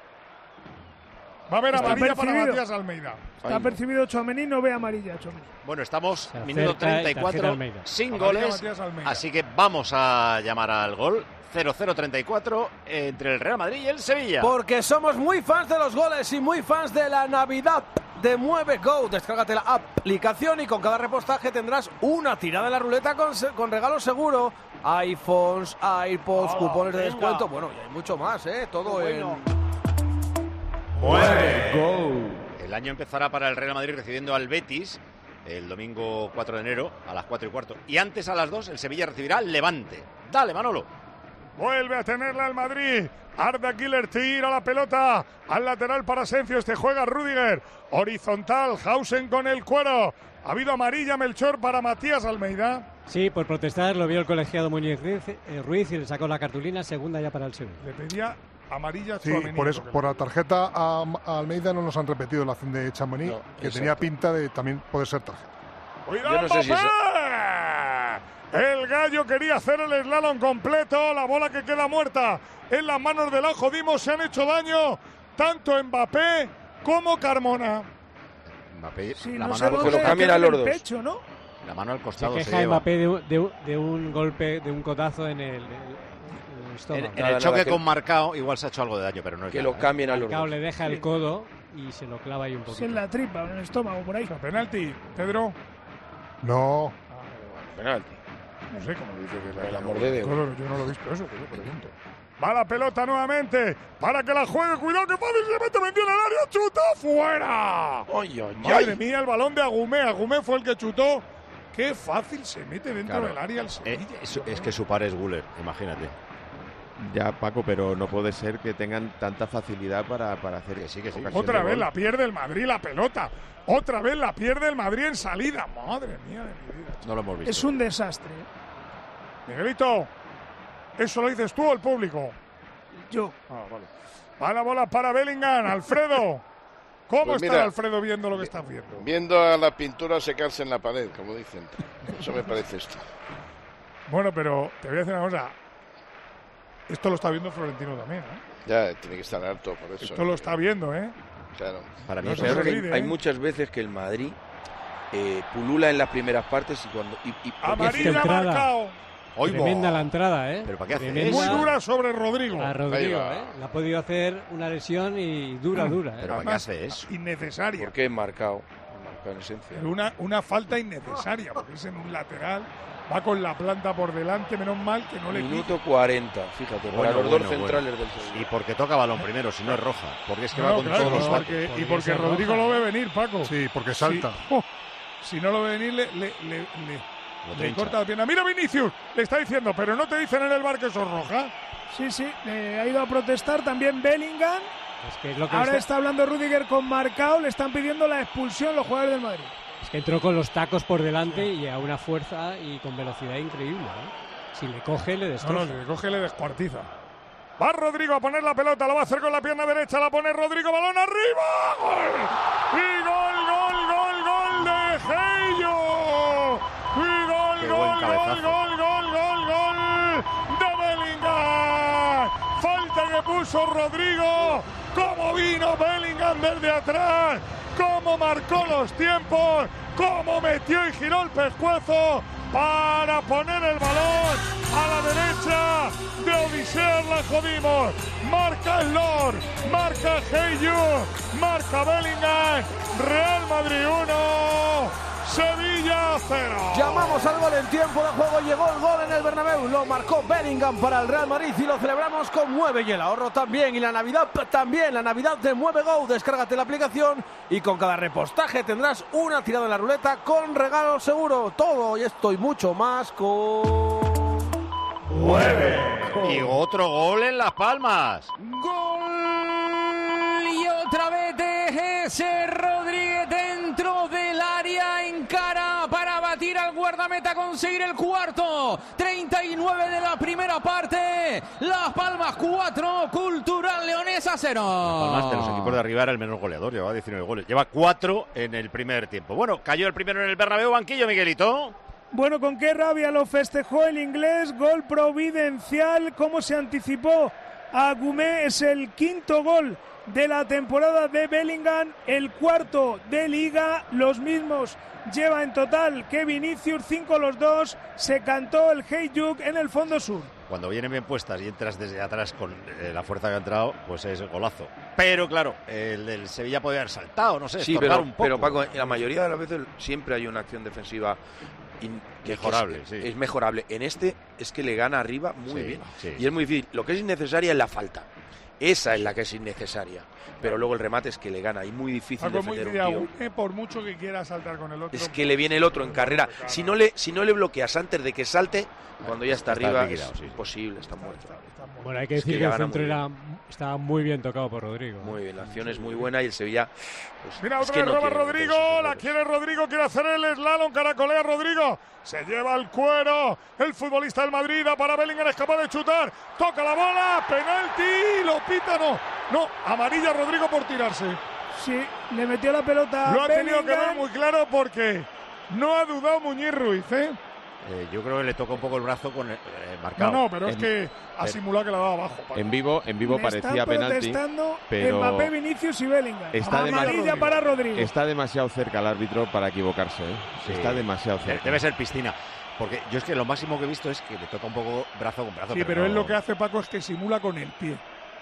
Va a haber Está amarilla para percibido. Matías Almeida. Está percibido Tchouaméni, no ve amarilla Tchouaméni. Bueno, estamos Se minuto acerca y treinta y tarjeta cuatro Almeida. sin Amarilla goles, Matías Almeida. así que vamos a llamar al gol. cero cero treinta y cuatro entre el Real Madrid y el Sevilla. Porque somos muy fans de los goles y muy fans de la Navidad de Mueve Go. Descárgate la aplicación y con cada repostaje tendrás una tirada en la ruleta con, se- con regalo seguro. iPhones, iPods, Hola, cupones de venga. descuento. Bueno, y hay mucho más, ¿eh? Todo Qué en... bueno. Mueve Go. El año empezará para el Real Madrid recibiendo al Betis el domingo cuatro de enero a las cuatro y cuarto. Y antes a las dos el Sevilla recibirá al Levante. Dale, Manolo. Vuelve a tenerla el Madrid. Arda Güler tira la pelota al lateral para Asencio. Este juega Rüdiger. Horizontal. Hausen con el cuero. Ha habido amarilla Melchor para Matías Almeida. Sí, por protestar lo vio el colegiado Muñiz Ruiz, eh, Ruiz y le sacó la cartulina, segunda ya para el Sevilla. Le pedía amarilla a Sí, Tchouaméni. por eso, por la tarjeta a, a Almeida no nos han repetido la acción de Chamonix, No, que exacto. tenía pinta de también poder ser tarjeta. ¡Cuidado, Yo no sé si Mbappé! El gallo quería hacer el slalom completo. La bola que queda muerta en las manos del Ajo Dimos. Se han hecho daño tanto Mbappé como Carmona. Mbappé, Sí, la, no mano sé al dónde lo costado, cambien le a los el dos. pecho, ¿no? la mano al Se costado se queja lleva. Mbappé de, un- de un- de un golpe, de un codazo en el, en el En, estómago. en Nada, el choque nada, que- con Marcao igual se ha hecho algo de daño, pero no es Que nada, lo ¿eh? cambien a los Marcao dos. le deja el codo y se lo clava ahí un Es poquito. en la tripa, en el estómago, por ahí. Penalti, Pedro. No, Penalti. No sé cómo dice que Por el amor de Dios. Claro, yo no lo he visto eso, que yo pregunto. Va la pelota nuevamente para que la juegue. Cuidado que fácil se mete, metió en el área, chuta fuera. Ay, ay, Madre ay. mía, el balón de Agumé. Agumé fue el que chutó. Qué fácil se mete dentro Claro. del área el Eh, Sevilla. es, es que su par es Güler, imagínate. Ya, Paco, pero no puede ser que tengan tanta facilidad para, para hacer Que sí, que sí. ocasiones Otra de vez gol. la pierde el Madrid la pelota. Otra vez la pierde el Madrid en salida. Madre mía de mi vida. No lo hemos visto. Es un desastre. ¿eh? Miguelito, ¿eso lo dices tú o el público? Yo. Ah, vale. Va la bola para Bellingham. Alfredo. ¿Cómo Pues está mira, Alfredo viendo lo que estás viendo? Viendo a la pintura secarse en la pared, como dicen. Eso me parece esto. Bueno, pero te voy a decir una cosa. Esto lo está viendo Florentino también, ¿eh? Ya, tiene que estar alto por eso. Esto lo está viendo, ¿eh? Claro. Para mí No es se Pero os hay, olvide, hay ¿eh? muchas veces que el Madrid eh, pulula en las primeras partes y cuando y, y- Amarilla entrada. marcado. Oy, Tremenda bo. la entrada, ¿eh? ¿Pero para qué hace Tremenda Muy dura sobre Rodrigo. A Rodrigo, Ahí va. ¿eh? Le ha podido hacer una lesión y dura, dura, ¿eh? Pero ¿para qué Además, hace eso? innecesaria. porque es marcado, marcado en esencia. Pero una, una falta innecesaria, porque es en un lateral. Va con la planta por delante, menos mal que no le quita. Minuto cuarenta, fíjate, para Bueno, los bueno, dos centrales bueno. del Sevilla. Y porque toca balón primero, si no es roja. Porque es que va No, con claro, todos los porque- datos. y porque ser Rodrigo roja. lo ve venir, Paco. sí, porque salta. Sí. Oh, si no lo ve venir, le, le, le, le, le corta la pierna. ¡Mira Vinicius! Le está diciendo, pero no te dicen en el bar que eso es roja. Sí, sí, eh, ha ido a protestar también Bellingham. Es que es lo que Ahora está... está hablando Rudiger con Marcao, le están pidiendo la expulsión los jugadores del Madrid. Es que entró con los tacos por delante y a una fuerza y con velocidad increíble, ¿eh? Si le coge, le destroza. No, no, si le coge, le descuartiza. Va Rodrigo a poner la pelota, lo va a hacer con la pierna derecha, la pone Rodrigo, balón arriba. ¡Gol! Y gol, gol, gol, gol de Gello. Y gol, Qué gol, buen gol, gol, gol, gol, gol de Bellingham. Falta que puso Rodrigo. Cómo vino Bellingham desde atrás. Cómo marcó los tiempos. Cómo metió y giró el pescuezo para poner el balón a la derecha de Odiseas. La jodimos. Marca el Lord, marca Gello, marca Bellingham. Real Madrid uno, Sevilla cero. Llamamos al gol en tiempo de juego. Llegó el gol en el Bernabéu. Lo marcó Bellingham para el Real Madrid y lo celebramos con Mueve. Y el ahorro también. Y la Navidad también. La Navidad de Mueve Go. Descárgate la aplicación y con cada repostaje tendrás una tirada en la ruleta con regalo seguro. Todo y esto y mucho más con Mueve. Y otro gol en Las Palmas. Gol y otra vez de ese Rodríguez dentro del área, encara para batir al guardameta, conseguir el cuarto. treinta y nueve de la primera parte. Las Palmas cuatro, Cultural Leonesa cero. Las Palmas de los equipos de arriba era el menos goleador, llevaba diecinueve goles. Lleva cuatro en el primer tiempo. Bueno, cayó el primero en el Bernabéu, banquillo, Miguelito. Bueno, con qué rabia lo festejó el inglés, gol providencial, cómo se anticipó a Gumé, es el quinto gol de la temporada de Bellingham, el cuarto de Liga, los mismos lleva en total que Vinicius, cinco los dos, se cantó el Hey Jude en el fondo sur. Cuando vienen bien puestas y entras desde atrás con eh, la fuerza que ha entrado, pues es golazo. Pero claro, el del Sevilla podía haber saltado, no sé, sí, estorbar pero, un poco. pero Paco, la mayoría de las veces siempre hay una acción defensiva in, que mejorable, es, sí. es mejorable. En este es que le gana arriba muy Sí, bien. sí. Y es muy difícil. Lo que es innecesaria es la falta. Esa es la que es innecesaria. Pero luego el remate es que le gana y muy difícil Paco, muy defender un tío. eh, por mucho que quiera saltar con el otro. Es que le viene el otro en carrera. Si no le, si no le bloqueas antes de que salte, cuando ya está, Está arriba, liquidado, es sí. imposible, está muerto. Bueno, hay que Es decir que que, ya el gana centro muy era, estaba muy bien tocado por Rodrigo. Muy bien, la acción es muy buena y el Sevilla. Pues, Mira, es otra que vez no roba tiene Rodrigo, defensas, la quiere Rodrigo, quiere hacer el slalom, caracolea Rodrigo, se lleva el cuero, el futbolista del Madrid, da para Bellingham, es capaz de chutar, toca la bola, penalti, lo pita, no, no, amarilla Rodrigo por tirarse. Sí, le metió la pelota a Lo ha tenido que Bellingham. ver muy claro porque no ha dudado Muñiz Ruiz, ¿eh? Eh, yo creo que le toca un poco el brazo con el eh, marcado. No, no, pero es En- que ha simulado que la daba abajo. Paco. En vivo, en vivo Le parecía están penalti, protestando pero Mbappé, Vinicius y Bellingham. Está Amarilla demasiado- para Rodrigo. está demasiado cerca el árbitro para equivocarse. ¿eh? Sí. Está demasiado cerca. Debe ser piscina. Porque yo es que lo máximo que he visto es que le toca un poco brazo con brazo. Sí, pero no- él lo que hace, Paco, es que simula con el pie.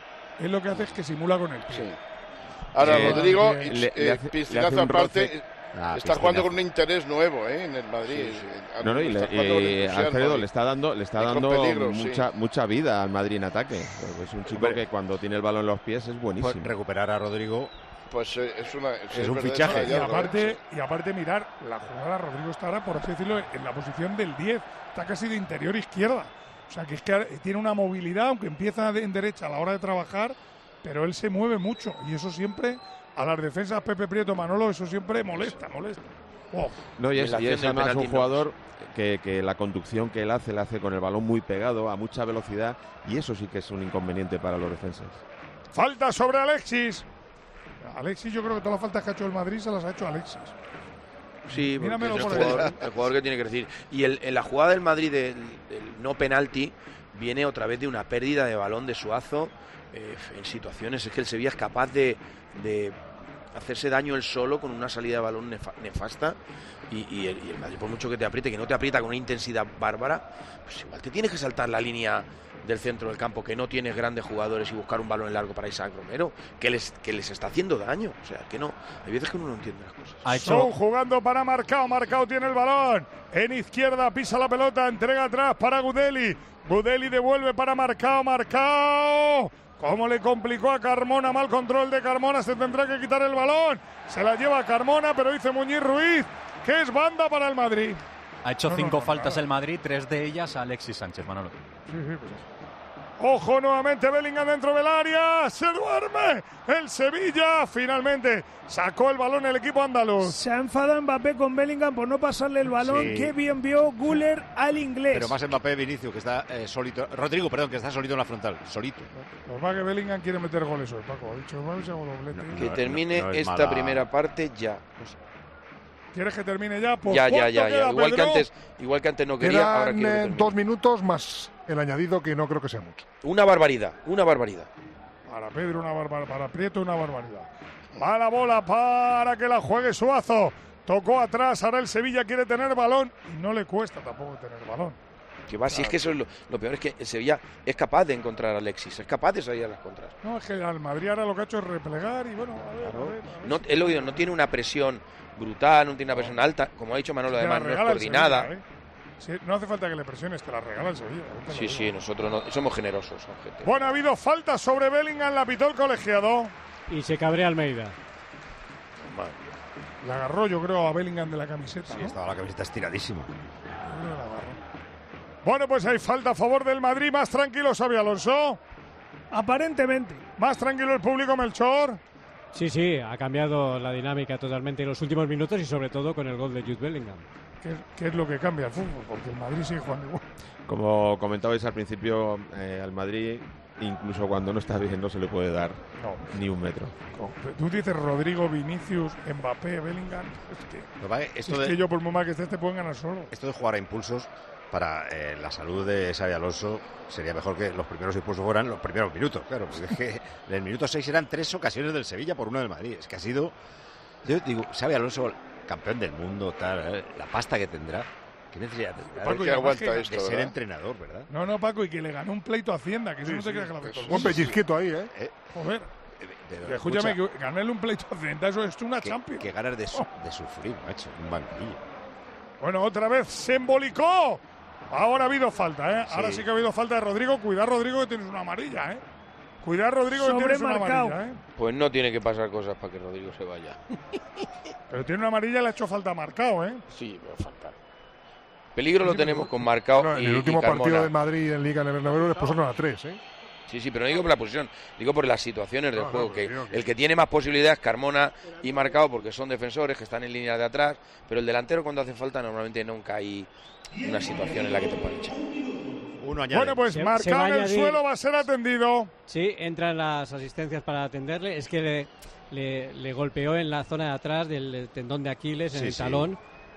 Él lo que hace es que simula con el pie. Sí. Ahora, Eh, Rodrigo, le- eh, le hace- le hace Piscinazo un aparte, roce. Ah, está jugando piscinazo. con un interés nuevo ¿eh? en el Madrid. Sí, sí. Eh, No, no, y, le- está jugando con y entusiasmo Alfredo ahí. le está dando, le está Y con dando peligro, sí. mucha, mucha vida al Madrid en ataque. Es un chico Hombre. que cuando tiene el balón en los pies es buenísimo. Pues recuperar a Rodrigo. Pues eh, es, una, Es un verdad, fichaje. un Y hallazgo, aparte, ¿eh? y aparte mirar, la jugada Rodrigo está ahora, por así decirlo, en la posición del diez. Está casi de interior izquierda. O sea, que es que tiene una movilidad, aunque empieza de- en derecha a la hora de trabajar, pero él se mueve mucho. Y eso siempre, a las defensas Pepe Prieto, Manolo, eso siempre molesta, molesta. Oh. No, y Y es, la y acción es del además un penalti no. jugador que, que la conducción que él hace, la hace con el balón muy pegado, a mucha velocidad, y eso sí que es un inconveniente para los defensas. Falta sobre Alexis. Alexis, yo creo que todas las faltas que ha hecho el Madrid se las ha hecho Alexis. Sí, porque Míramelo es el por ahí. jugador, el jugador que tiene que decir. Y el, en la jugada del Madrid del, del no penalti viene otra vez de una pérdida de balón de Suazo eh, en situaciones. Es que el Sevilla es capaz de, de hacerse daño él solo con una salida de balón nefa- nefasta. Y, y, el, y el Madrid, por mucho que te apriete, que no te aprieta con una intensidad bárbara, pues igual te tienes que saltar la línea del centro del campo, que no tienes grandes jugadores, y buscar un balón largo para Isaac Romero, que les, que les está haciendo daño. O sea, que no. Hay veces que uno no entiende las cosas. Ha hecho, Son jugando para Marcao. Marcao tiene el balón. En izquierda pisa la pelota. Entrega atrás para Gudeli. Gudeli devuelve para Marcao. Marcao Cómo le complicó a Carmona, mal control de Carmona, se tendrá que quitar el balón. Se la lleva Carmona, pero dice Muñiz Ruiz que es banda para el Madrid. Ha hecho No, cinco no, no, faltas nada. el Madrid, tres de ellas a Alexis Sánchez, Manolo. Sí, sí, pues eso. Ojo nuevamente Bellingham dentro del área, se duerme el Sevilla, finalmente sacó el balón el equipo andaluz. Se ha enfadado Mbappé con Bellingham por no pasarle el balón. Sí. Qué bien vio Güler al inglés. Pero más Mbappé, Vinicius, que está eh, solito. Rodrigo, perdón, que está solito en la frontal. Solito. Pues va que Bellingham quiere meter goles hoy, Paco. Ha dicho, vamos a hago doblete. Que termine no- no es esta mala. primera parte ya. ¿Quieres que termine ya? Pues ya, ya, ¿cuánto ya, ya. queda, Igual que Pedro? antes, igual que antes no quería, ahora Quedan quiero que eh, termine. dos minutos más el añadido, que no creo que sea mucho. Una barbaridad, una barbaridad. Para Pedro una barbaridad, para Prieto una barbaridad. Va la bola para que la juegue Suazo. Tocó atrás, ahora el Sevilla quiere tener balón y no le cuesta tampoco tener balón. Que va, si es que eso es lo, lo peor, es que el Sevilla es capaz de encontrar a Alexis, es capaz de salir a las contras. No, es que al Madrid ahora lo que ha hecho es replegar y bueno, a ver, Claro. a ver, a ver. No, es lo que digo, no tiene una presión brutal, no tiene una presión alta, como ha dicho Manolo, Te la además no es regala el coordinada. Sevilla, ¿eh? Sí, no hace falta que le presiones, te la regala el Sevilla. ahorita lo Sí, digo. sí, nosotros no, somos generosos, son gente. Bueno, ha habido falta sobre Bellingham, la pitó el colegiado. Y se cabrea Almeida. Le agarró, yo creo, a Bellingham de la camiseta. Sí, ¿no? estaba la camiseta estiradísima. Yo creo que la agarró. Bueno, pues hay falta a favor del Madrid. Más tranquilo, Xabi Alonso. Aparentemente. Más tranquilo el público, Melchor. Sí, sí, ha cambiado la dinámica totalmente en los últimos minutos y sobre todo con el gol de Jude Bellingham. ¿Qué, qué es lo que cambia el fútbol? Porque el Madrid sigue jugando igual. Como comentabais al principio, eh, al Madrid, incluso cuando no está bien, no se le puede dar No. ni un metro. Tú dices Rodrigo, Vinicius, Mbappé, Bellingham. Es que, Lo que pasa es que esto es de- que yo, por muy mal que estés, te pueden ganar solo. Esto de jugar a impulsos para eh, la salud de Xabi Alonso sería mejor que los primeros impulsos fueran los primeros minutos, claro, porque es que en el minuto seis eran tres ocasiones del Sevilla por una del Madrid. Es que ha sido, yo digo, Xabi Alonso, campeón del mundo, tal, eh, la pasta que tendrá. ¿Qué necesidad tendrá Paco, de, y además que- de esto, ser ¿verdad? entrenador, verdad? No, no, Paco, y que le ganó un pleito a Hacienda, que eso Sí, no te sí, creas que la eso. afectó. Buen pellizquito ahí, ¿eh? Eh, Joder. pero Que escúchame, escucha, que ganarle un pleito a Hacienda, eso es una que, Champions. que ganas de, su- de sufrir, macho, un banquillo. Bueno, otra vez se embolicó. Ahora ha habido falta, ¿eh? Ahora Sí. sí que ha habido falta de Rodrigo. Cuidado, Rodrigo, que tienes una amarilla, ¿eh? Cuidado, Rodrigo, que tienes una Sobremarcado. amarilla, ¿eh? Pues no tiene que pasar cosas para que Rodrigo se vaya. Pero tiene una amarilla y le ha hecho falta marcado, ¿eh? Sí, pero falta. Peligro lo Sí, tenemos pero- con Marcao No, y en el último y Carmona. partido del Madrid en Liga en el Bernabéu les pusieron a tres, ¿eh? Sí, sí, pero no digo por la posición, digo por las situaciones del No, no, juego. pero que digo que- el que tiene más posibilidades es Carmona y Marcao porque son defensores que están en línea de atrás, pero el delantero cuando hace falta normalmente nunca hay una situación en la que te pueden echar. Uno añade. Bueno, pues Se- se marcado va a en el añadir- suelo, va a ser atendido. Sí, entran las asistencias para atenderle. Es que le, le- le golpeó en la zona de atrás del tendón de Aquiles, en Sí, el sí. talón.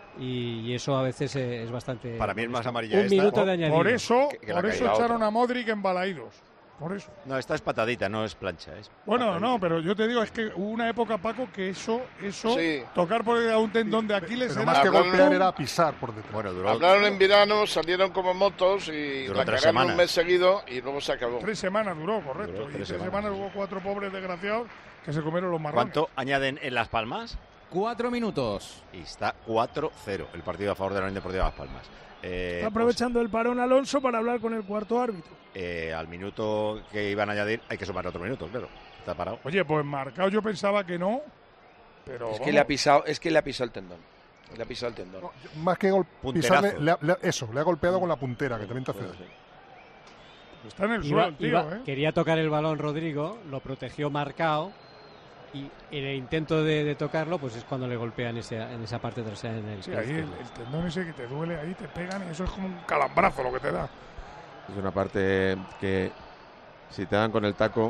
Y, y eso a veces eh, es bastante. Para mí es más amarilla Un esta. minuto Por, de añadido. por eso, Que- que la por caída eso otra. echaron a Modric en Balaídos. Por eso. No, esta es patadita, no es plancha. Es Bueno, patadita. no, pero yo te digo, es que hubo una época, Paco, que eso, eso, Sí. tocar por a un tendón de Aquiles Pero era... más que Hablaron- golpear era pisar por detrás. Bueno, duró, Hablaron en verano, salieron como motos y Duró la tres cagaron un semanas. mes seguido y luego se acabó. Tres semanas duró, correcto. Duró y tres tres semanas, semanas sí. hubo cuatro pobres desgraciados que se comieron los marrones. ¿Cuánto añaden en Las Palmas? Cuatro minutos. Y está cuatro cero el partido a favor de la Unión Deportiva Las Palmas. Eh, Está aprovechando el parón Alonso para hablar con el cuarto árbitro. pues, eh, al minuto que iban a añadir hay que sumar otro minuto, claro. Está parado. Oye, pues marcado yo pensaba que no, pero Es que vamos, le ha pisado, es que le ha pisado el tendón. Le ha pisado el tendón. Más que gol- Punterazo. pisarle, le ha- le ha- eso, le ha golpeado con la puntera, que también te hace Puede daño. ser. está en el Iba- suelo el tío, iba- ¿eh? Quería tocar el balón Rodrigo, lo protegió Marcao. Y en el intento de, de tocarlo, pues es cuando le golpea en, ese, en esa parte trasera en el Sí, pie ahí el, izquierdo. el tendón ese que te duele, ahí te pegan y eso es como un calambrazo lo que te da. Es una parte que si te dan con el taco,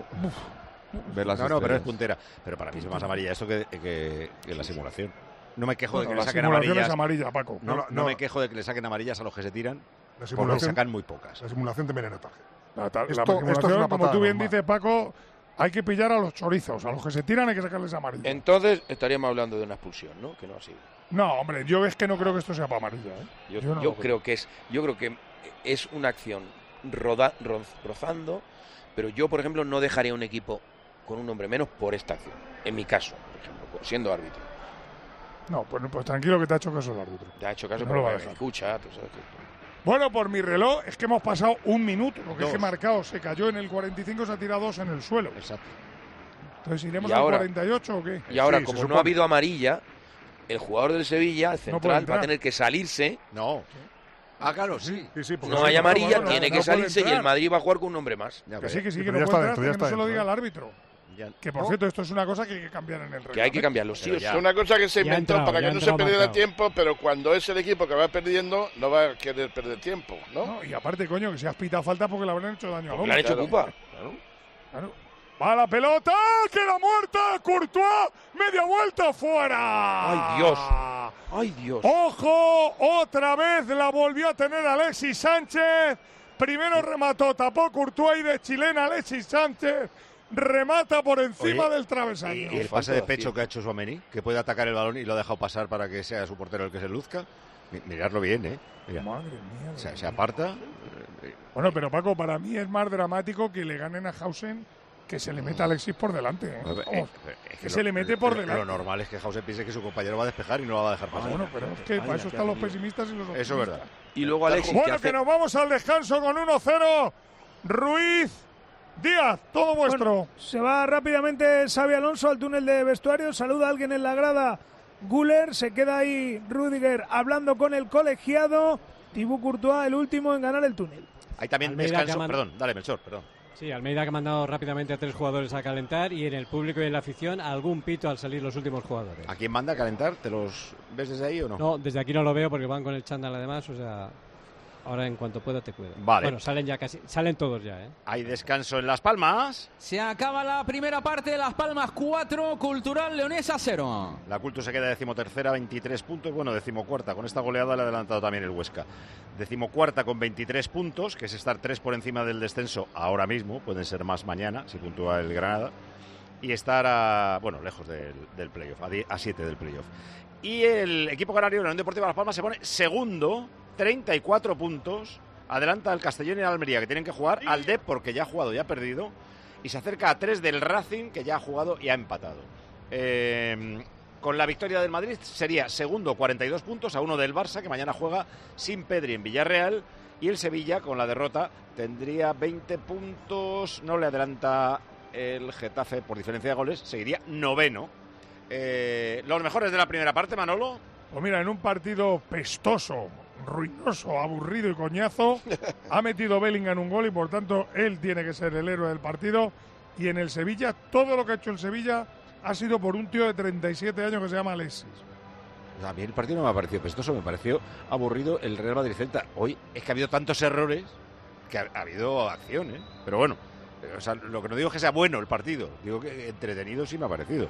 ver las No, no, pero es estrellas. puntera. Pero para mí es más amarilla esto que, que- que la simulación. No me quejo de Bueno, que la le saquen simulación amarillas. es amarilla, Paco. No, No, no no. me quejo de que le saquen amarillas a los que se tiran, La porque simulación, sacan muy pocas. la simulación también era tarjeta. La, ta- la Esto- esto es simulación, una como patada tú bien normal. dices, Paco, hay que pillar a los chorizos. A los que se tiran hay que sacarles amarilla. Entonces estaríamos hablando de una expulsión, ¿no? Que no ha sido. No, hombre, yo es que no creo que esto sea para amarilla, ¿eh? Yo, Yo no yo lo creo que es, yo creo que es una acción roda, roz- rozando, pero yo, por ejemplo, no dejaría un equipo con un hombre menos por esta acción. En mi caso, por ejemplo, siendo árbitro. No, pues, pues tranquilo que te ha hecho caso el árbitro. Te ha hecho caso, No pero lo va a me dejar. escucha, tú sabes que- Bueno, por mi reloj es que hemos pasado un minuto. Lo que Dos. es que Marcao se cayó en el cuarenta y cinco, se ha tirado dos en el suelo. Exacto. Entonces, ¿iremos Y al ahora- cuarenta y ocho o qué? Y ahora, Sí, se como no supone. ha habido amarilla, el jugador del Sevilla, el puede central, va entrar. a tener que salirse. No. Ah, claro, sí. No hay amarilla, no, tiene no que puede salirse y entrar. el Madrid va a jugar con un hombre más. Que sí, que sí, Sí, que pero no ya puede está entrar, dentro, ya hasta que no está se lo dentro, diga ¿eh? el árbitro. Que, por ¿No? cierto, esto es una cosa que hay que cambiar en el reglamento. Que hay que cambiarlo, sí o sí. Es una cosa que se Ya ha inventó entrado, para ya que ha no se entrado perdiera Marcao. tiempo, pero cuando es el equipo que va perdiendo, no va a querer perder tiempo, ¿no? No, y aparte, coño, que si has pitado falta porque le habrán hecho daño al Porque hombre. le han hecho Claro. culpa. Claro. Va la pelota, queda muerta, Courtois, media vuelta fuera. ¡Ay, Dios! ¡Ay, Dios! Ojo, otra vez la volvió a tener Alexis Sánchez. Primero remató, tapó Courtois y de chilena Alexis Sánchez remata por encima Oye, del travesaño. Y el pase de pecho que ha hecho Tchouaméni, que puede atacar el balón y lo ha dejado pasar para que sea su portero el que se luzca. Mi- Miradlo bien, ¿eh? Mira. Madre mía. Se, se aparta. Bueno, pero Paco, para mí es más dramático que le ganen a Hausen que se le meta a Alexis por delante. ¿eh? Eh, Vamos, es que lo- se le mete por lo- delante. Lo normal es que Hausen piense que su compañero va a despejar y no lo va a dejar pasar. Ah, bueno, pero es que para eso están los pesimistas y los optimistas. Eso es verdad. Y luego Alexis, que Bueno, hace- que nos vamos al descanso con uno cero. Ruiz, Díaz, todo vuestro. Bueno, se va rápidamente Xavi Alonso al túnel de vestuario, saluda a alguien en la grada. Guller, se queda ahí Rüdiger hablando con el colegiado. Thibaut Courtois, el último en ganar el túnel. Hay también Almeida que descanso. ha man- Perdón, dale, Melchor, perdón. Sí, Almeida que ha mandado rápidamente a tres jugadores a calentar y en el público y en la afición algún pito al salir los últimos jugadores. ¿A quién manda a calentar? ¿Te los ves desde ahí o no? No, desde aquí no lo veo porque van con el chándal además, o sea, ahora en cuanto pueda te cuido. Vale. Bueno, salen ya casi, salen todos ya, ¿eh? Hay descanso en Las Palmas. Se acaba la primera parte de Las Palmas cuatro, Cultural Leonesa cero. La Cultu se queda decimotercera, veintitrés puntos. Bueno, decimocuarta. Con esta goleada le ha adelantado también el Huesca. Decimocuarta con veintitrés puntos, que es estar tres por encima del descenso ahora mismo. Pueden ser más mañana, si puntúa el Granada. Y estar a, bueno, lejos del, del playoff, a, die- a siete del playoff. Y el equipo canario de la Unión Deportiva Las Palmas se pone segundo, treinta y cuatro puntos. Adelanta al Castellón y al Almería, que tienen que jugar al Dep porque ya ha jugado y ha perdido. Y se acerca a tres del Racing, que ya ha jugado y ha empatado. Eh, con la victoria del Madrid sería segundo, cuarenta y dos puntos, a uno del Barça, que mañana juega sin Pedri en Villarreal. Y el Sevilla, con la derrota, tendría veinte puntos. No le adelanta el Getafe por diferencia de goles. Seguiría noveno. Eh, los mejores de la primera parte, Manolo. Pues mira, en un partido pestoso, ruinoso, aburrido y coñazo, ha metido Bellingham un gol y por tanto él tiene que ser el héroe del partido. Y en el Sevilla, todo lo que ha hecho el Sevilla ha sido por un tío de treinta y siete años que se llama Alexis. A mí el partido no me ha parecido pestoso, me pareció aburrido el Real Madrid-Celta. Hoy es que ha habido tantos errores que ha, ha habido acción, ¿eh? Pero bueno, o sea, lo que no digo es que sea bueno el partido, digo que entretenido sí me ha parecido.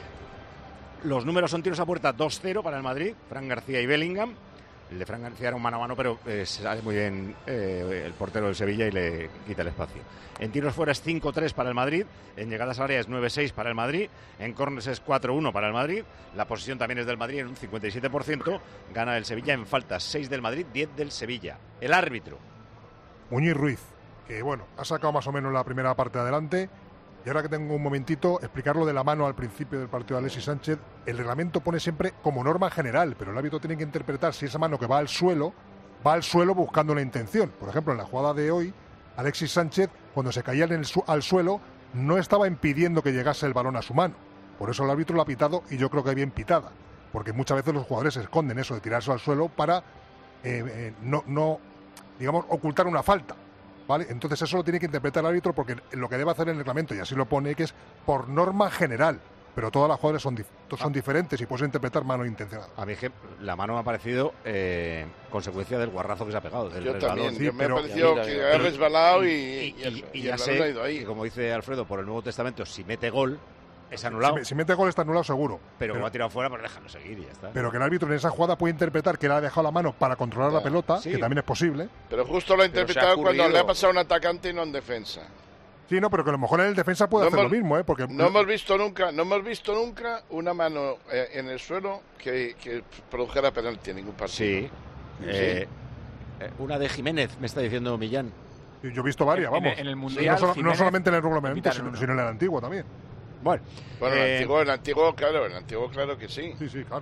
Los números son tiros a puerta dos cero para el Madrid, Fran García y Bellingham. El de Fran García era un mano a mano, pero eh, sale muy bien eh, el portero del Sevilla y le quita el espacio. En tiros fuera es cinco tres para el Madrid, en llegadas al área es nueve seis para el Madrid, en córneres es cuatro uno para el Madrid, la posesión también es del Madrid en un cincuenta y siete por ciento, gana el Sevilla en faltas, seis del Madrid, diez del Sevilla. El árbitro. Muñiz Ruiz, que bueno, ha sacado más o menos la primera parte adelante. Y ahora que tengo un momentito, explicar lo de la mano al principio del partido de Alexis Sánchez. El reglamento pone siempre como norma general, pero el árbitro tiene que interpretar si esa mano que va al suelo, va al suelo buscando una intención. Por ejemplo, en la jugada de hoy, Alexis Sánchez, cuando se caía en el su- al suelo, no estaba impidiendo que llegase el balón a su mano. Por eso el árbitro lo ha pitado y yo creo que bien pitada. Porque muchas veces los jugadores esconden eso de tirarse al suelo para eh, eh, no, no, digamos, ocultar una falta. ¿Vale? Entonces eso lo tiene que interpretar el árbitro porque lo que debe hacer el reglamento, y así lo pone, que es por norma general, pero todas las jugadas son, dif- son diferentes y puedes interpretar mano intencionada. A mí es que la mano me ha parecido eh, consecuencia del guarrazo que se ha pegado, del Yo resbalón. también, yo me ha parecido que ha resbalado y, y, y, y y ya el sé balón ha ido ahí. que, como dice Alfredo, por el Nuevo Testamento, si mete gol, es anulado. Si, me- si mete gol está anulado seguro. Pero, pero, como ha tirado fuera, pues déjalo seguir y ya está. pero que el árbitro en esa jugada puede interpretar que le ha dejado la mano para controlar la pelota, sí. que también es posible. Pero justo lo ha Pero se ha interpretado cuando ocurrido. le ha pasado a un atacante y no en defensa. Sí, no, pero que a lo mejor en el defensa puede No hacer hemos- lo mismo, ¿eh? Porque No hemos visto nunca, no hemos visto nunca una mano eh, en el suelo que, que produjera penalti en ningún partido. Sí. Eh, eh, una de Jiménez, me está diciendo Millán. yo he visto varias, En- en vamos. el- en el Sí, Mundial, no, solo- no Jiménez solamente en el reglamento, pitaron sino, uno. sino en el antiguo también. Bueno, Bueno, eh, el antiguo, el antiguo, claro, el antiguo, claro que sí. Sí, sí, claro.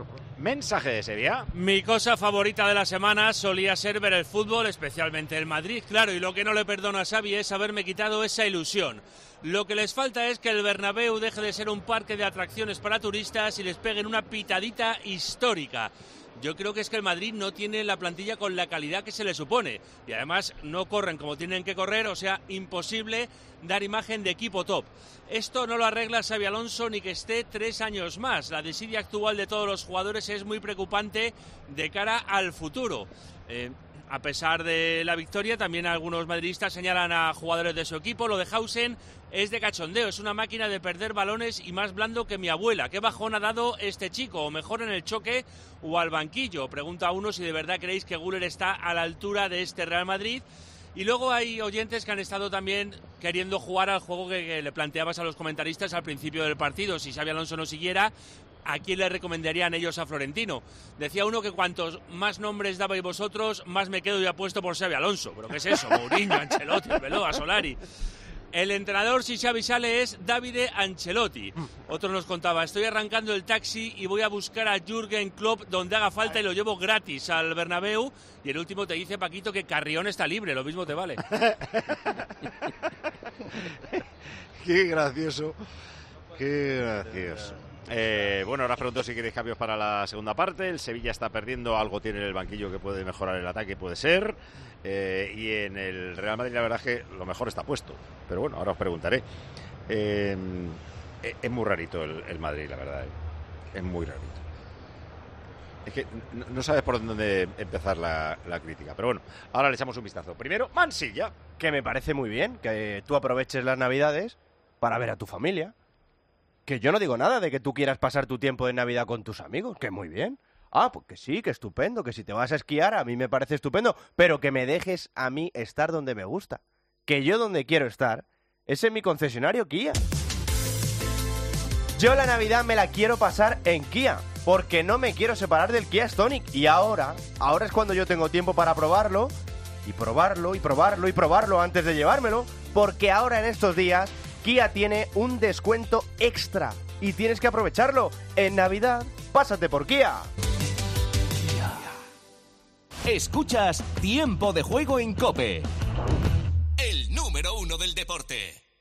Mensaje de Sevilla. Mi cosa favorita de la semana solía ser ver el fútbol, especialmente el Madrid, claro, y lo que no le perdono a Xavi es haberme quitado esa ilusión. Lo que les falta es que el Bernabéu deje de ser un parque de atracciones para turistas y les peguen una pitadita histórica. Yo creo que es que el Madrid no tiene la plantilla con la calidad que se le supone y además no corren como tienen que correr, o sea, imposible dar imagen de equipo top. Esto no lo arregla Xabi Alonso ni que esté tres años más. La desidia actual de todos los jugadores es muy preocupante de cara al futuro. Eh, A pesar de la victoria, también algunos madridistas señalan a jugadores de su equipo. Lo de Hausen es de cachondeo, es una máquina de perder balones y más blando que mi abuela. ¿Qué bajón ha dado este chico? ¿O mejor en el choque o al banquillo? Pregunta uno si de verdad creéis que Güler está a la altura de este Real Madrid. Y luego hay oyentes que han estado también queriendo jugar al juego que, que le planteabas a los comentaristas al principio del partido. Si Xabi Alonso no siguiera, ¿a quién le recomendarían ellos a Florentino? Decía uno que cuantos más nombres dabais vosotros, más me quedo yo apuesto por Xabi Alonso. ¿Pero qué es eso? Mourinho, Ancelotti, Arbeloa, Solari. El entrenador, si Xavi sale, es Davide Ancelotti. Otro nos contaba, estoy arrancando el taxi y voy a buscar a Jürgen Klopp donde haga falta y lo llevo gratis al Bernabéu. Y el último te dice, Paquito, que Carrión está libre, lo mismo te vale. Qué gracioso, qué gracioso. Eh, bueno, ahora os pregunto si queréis cambios para la segunda parte. El Sevilla está perdiendo, algo tiene en el banquillo que puede mejorar el ataque, puede ser. Eh, y en el Real Madrid la verdad es que lo mejor está puesto. Pero bueno, ahora os preguntaré. Eh, es muy rarito el, el Madrid, la verdad. Eh. Es muy rarito. Es que no, no sabes por dónde empezar la, la crítica. Pero bueno, ahora le echamos un vistazo. Primero, Mansilla. Que me parece muy bien que tú aproveches las Navidades para ver a tu familia. Que yo no digo nada de que tú quieras pasar tu tiempo de Navidad con tus amigos, que muy bien. Ah, pues que sí, que estupendo, que si te vas a esquiar a mí me parece estupendo, pero que me dejes a mí estar donde me gusta. Que yo donde quiero estar es en mi concesionario Kia. Yo la Navidad me la quiero pasar en Kia, porque no me quiero separar del Kia Stonic. Y ahora, ahora es cuando yo tengo tiempo para probarlo, y probarlo, y probarlo, y probarlo antes de llevármelo, porque ahora en estos días Kia tiene un descuento extra y tienes que aprovecharlo. En Navidad, pásate por Kia. Escuchas Tiempo de Juego en COPE, el número uno del deporte.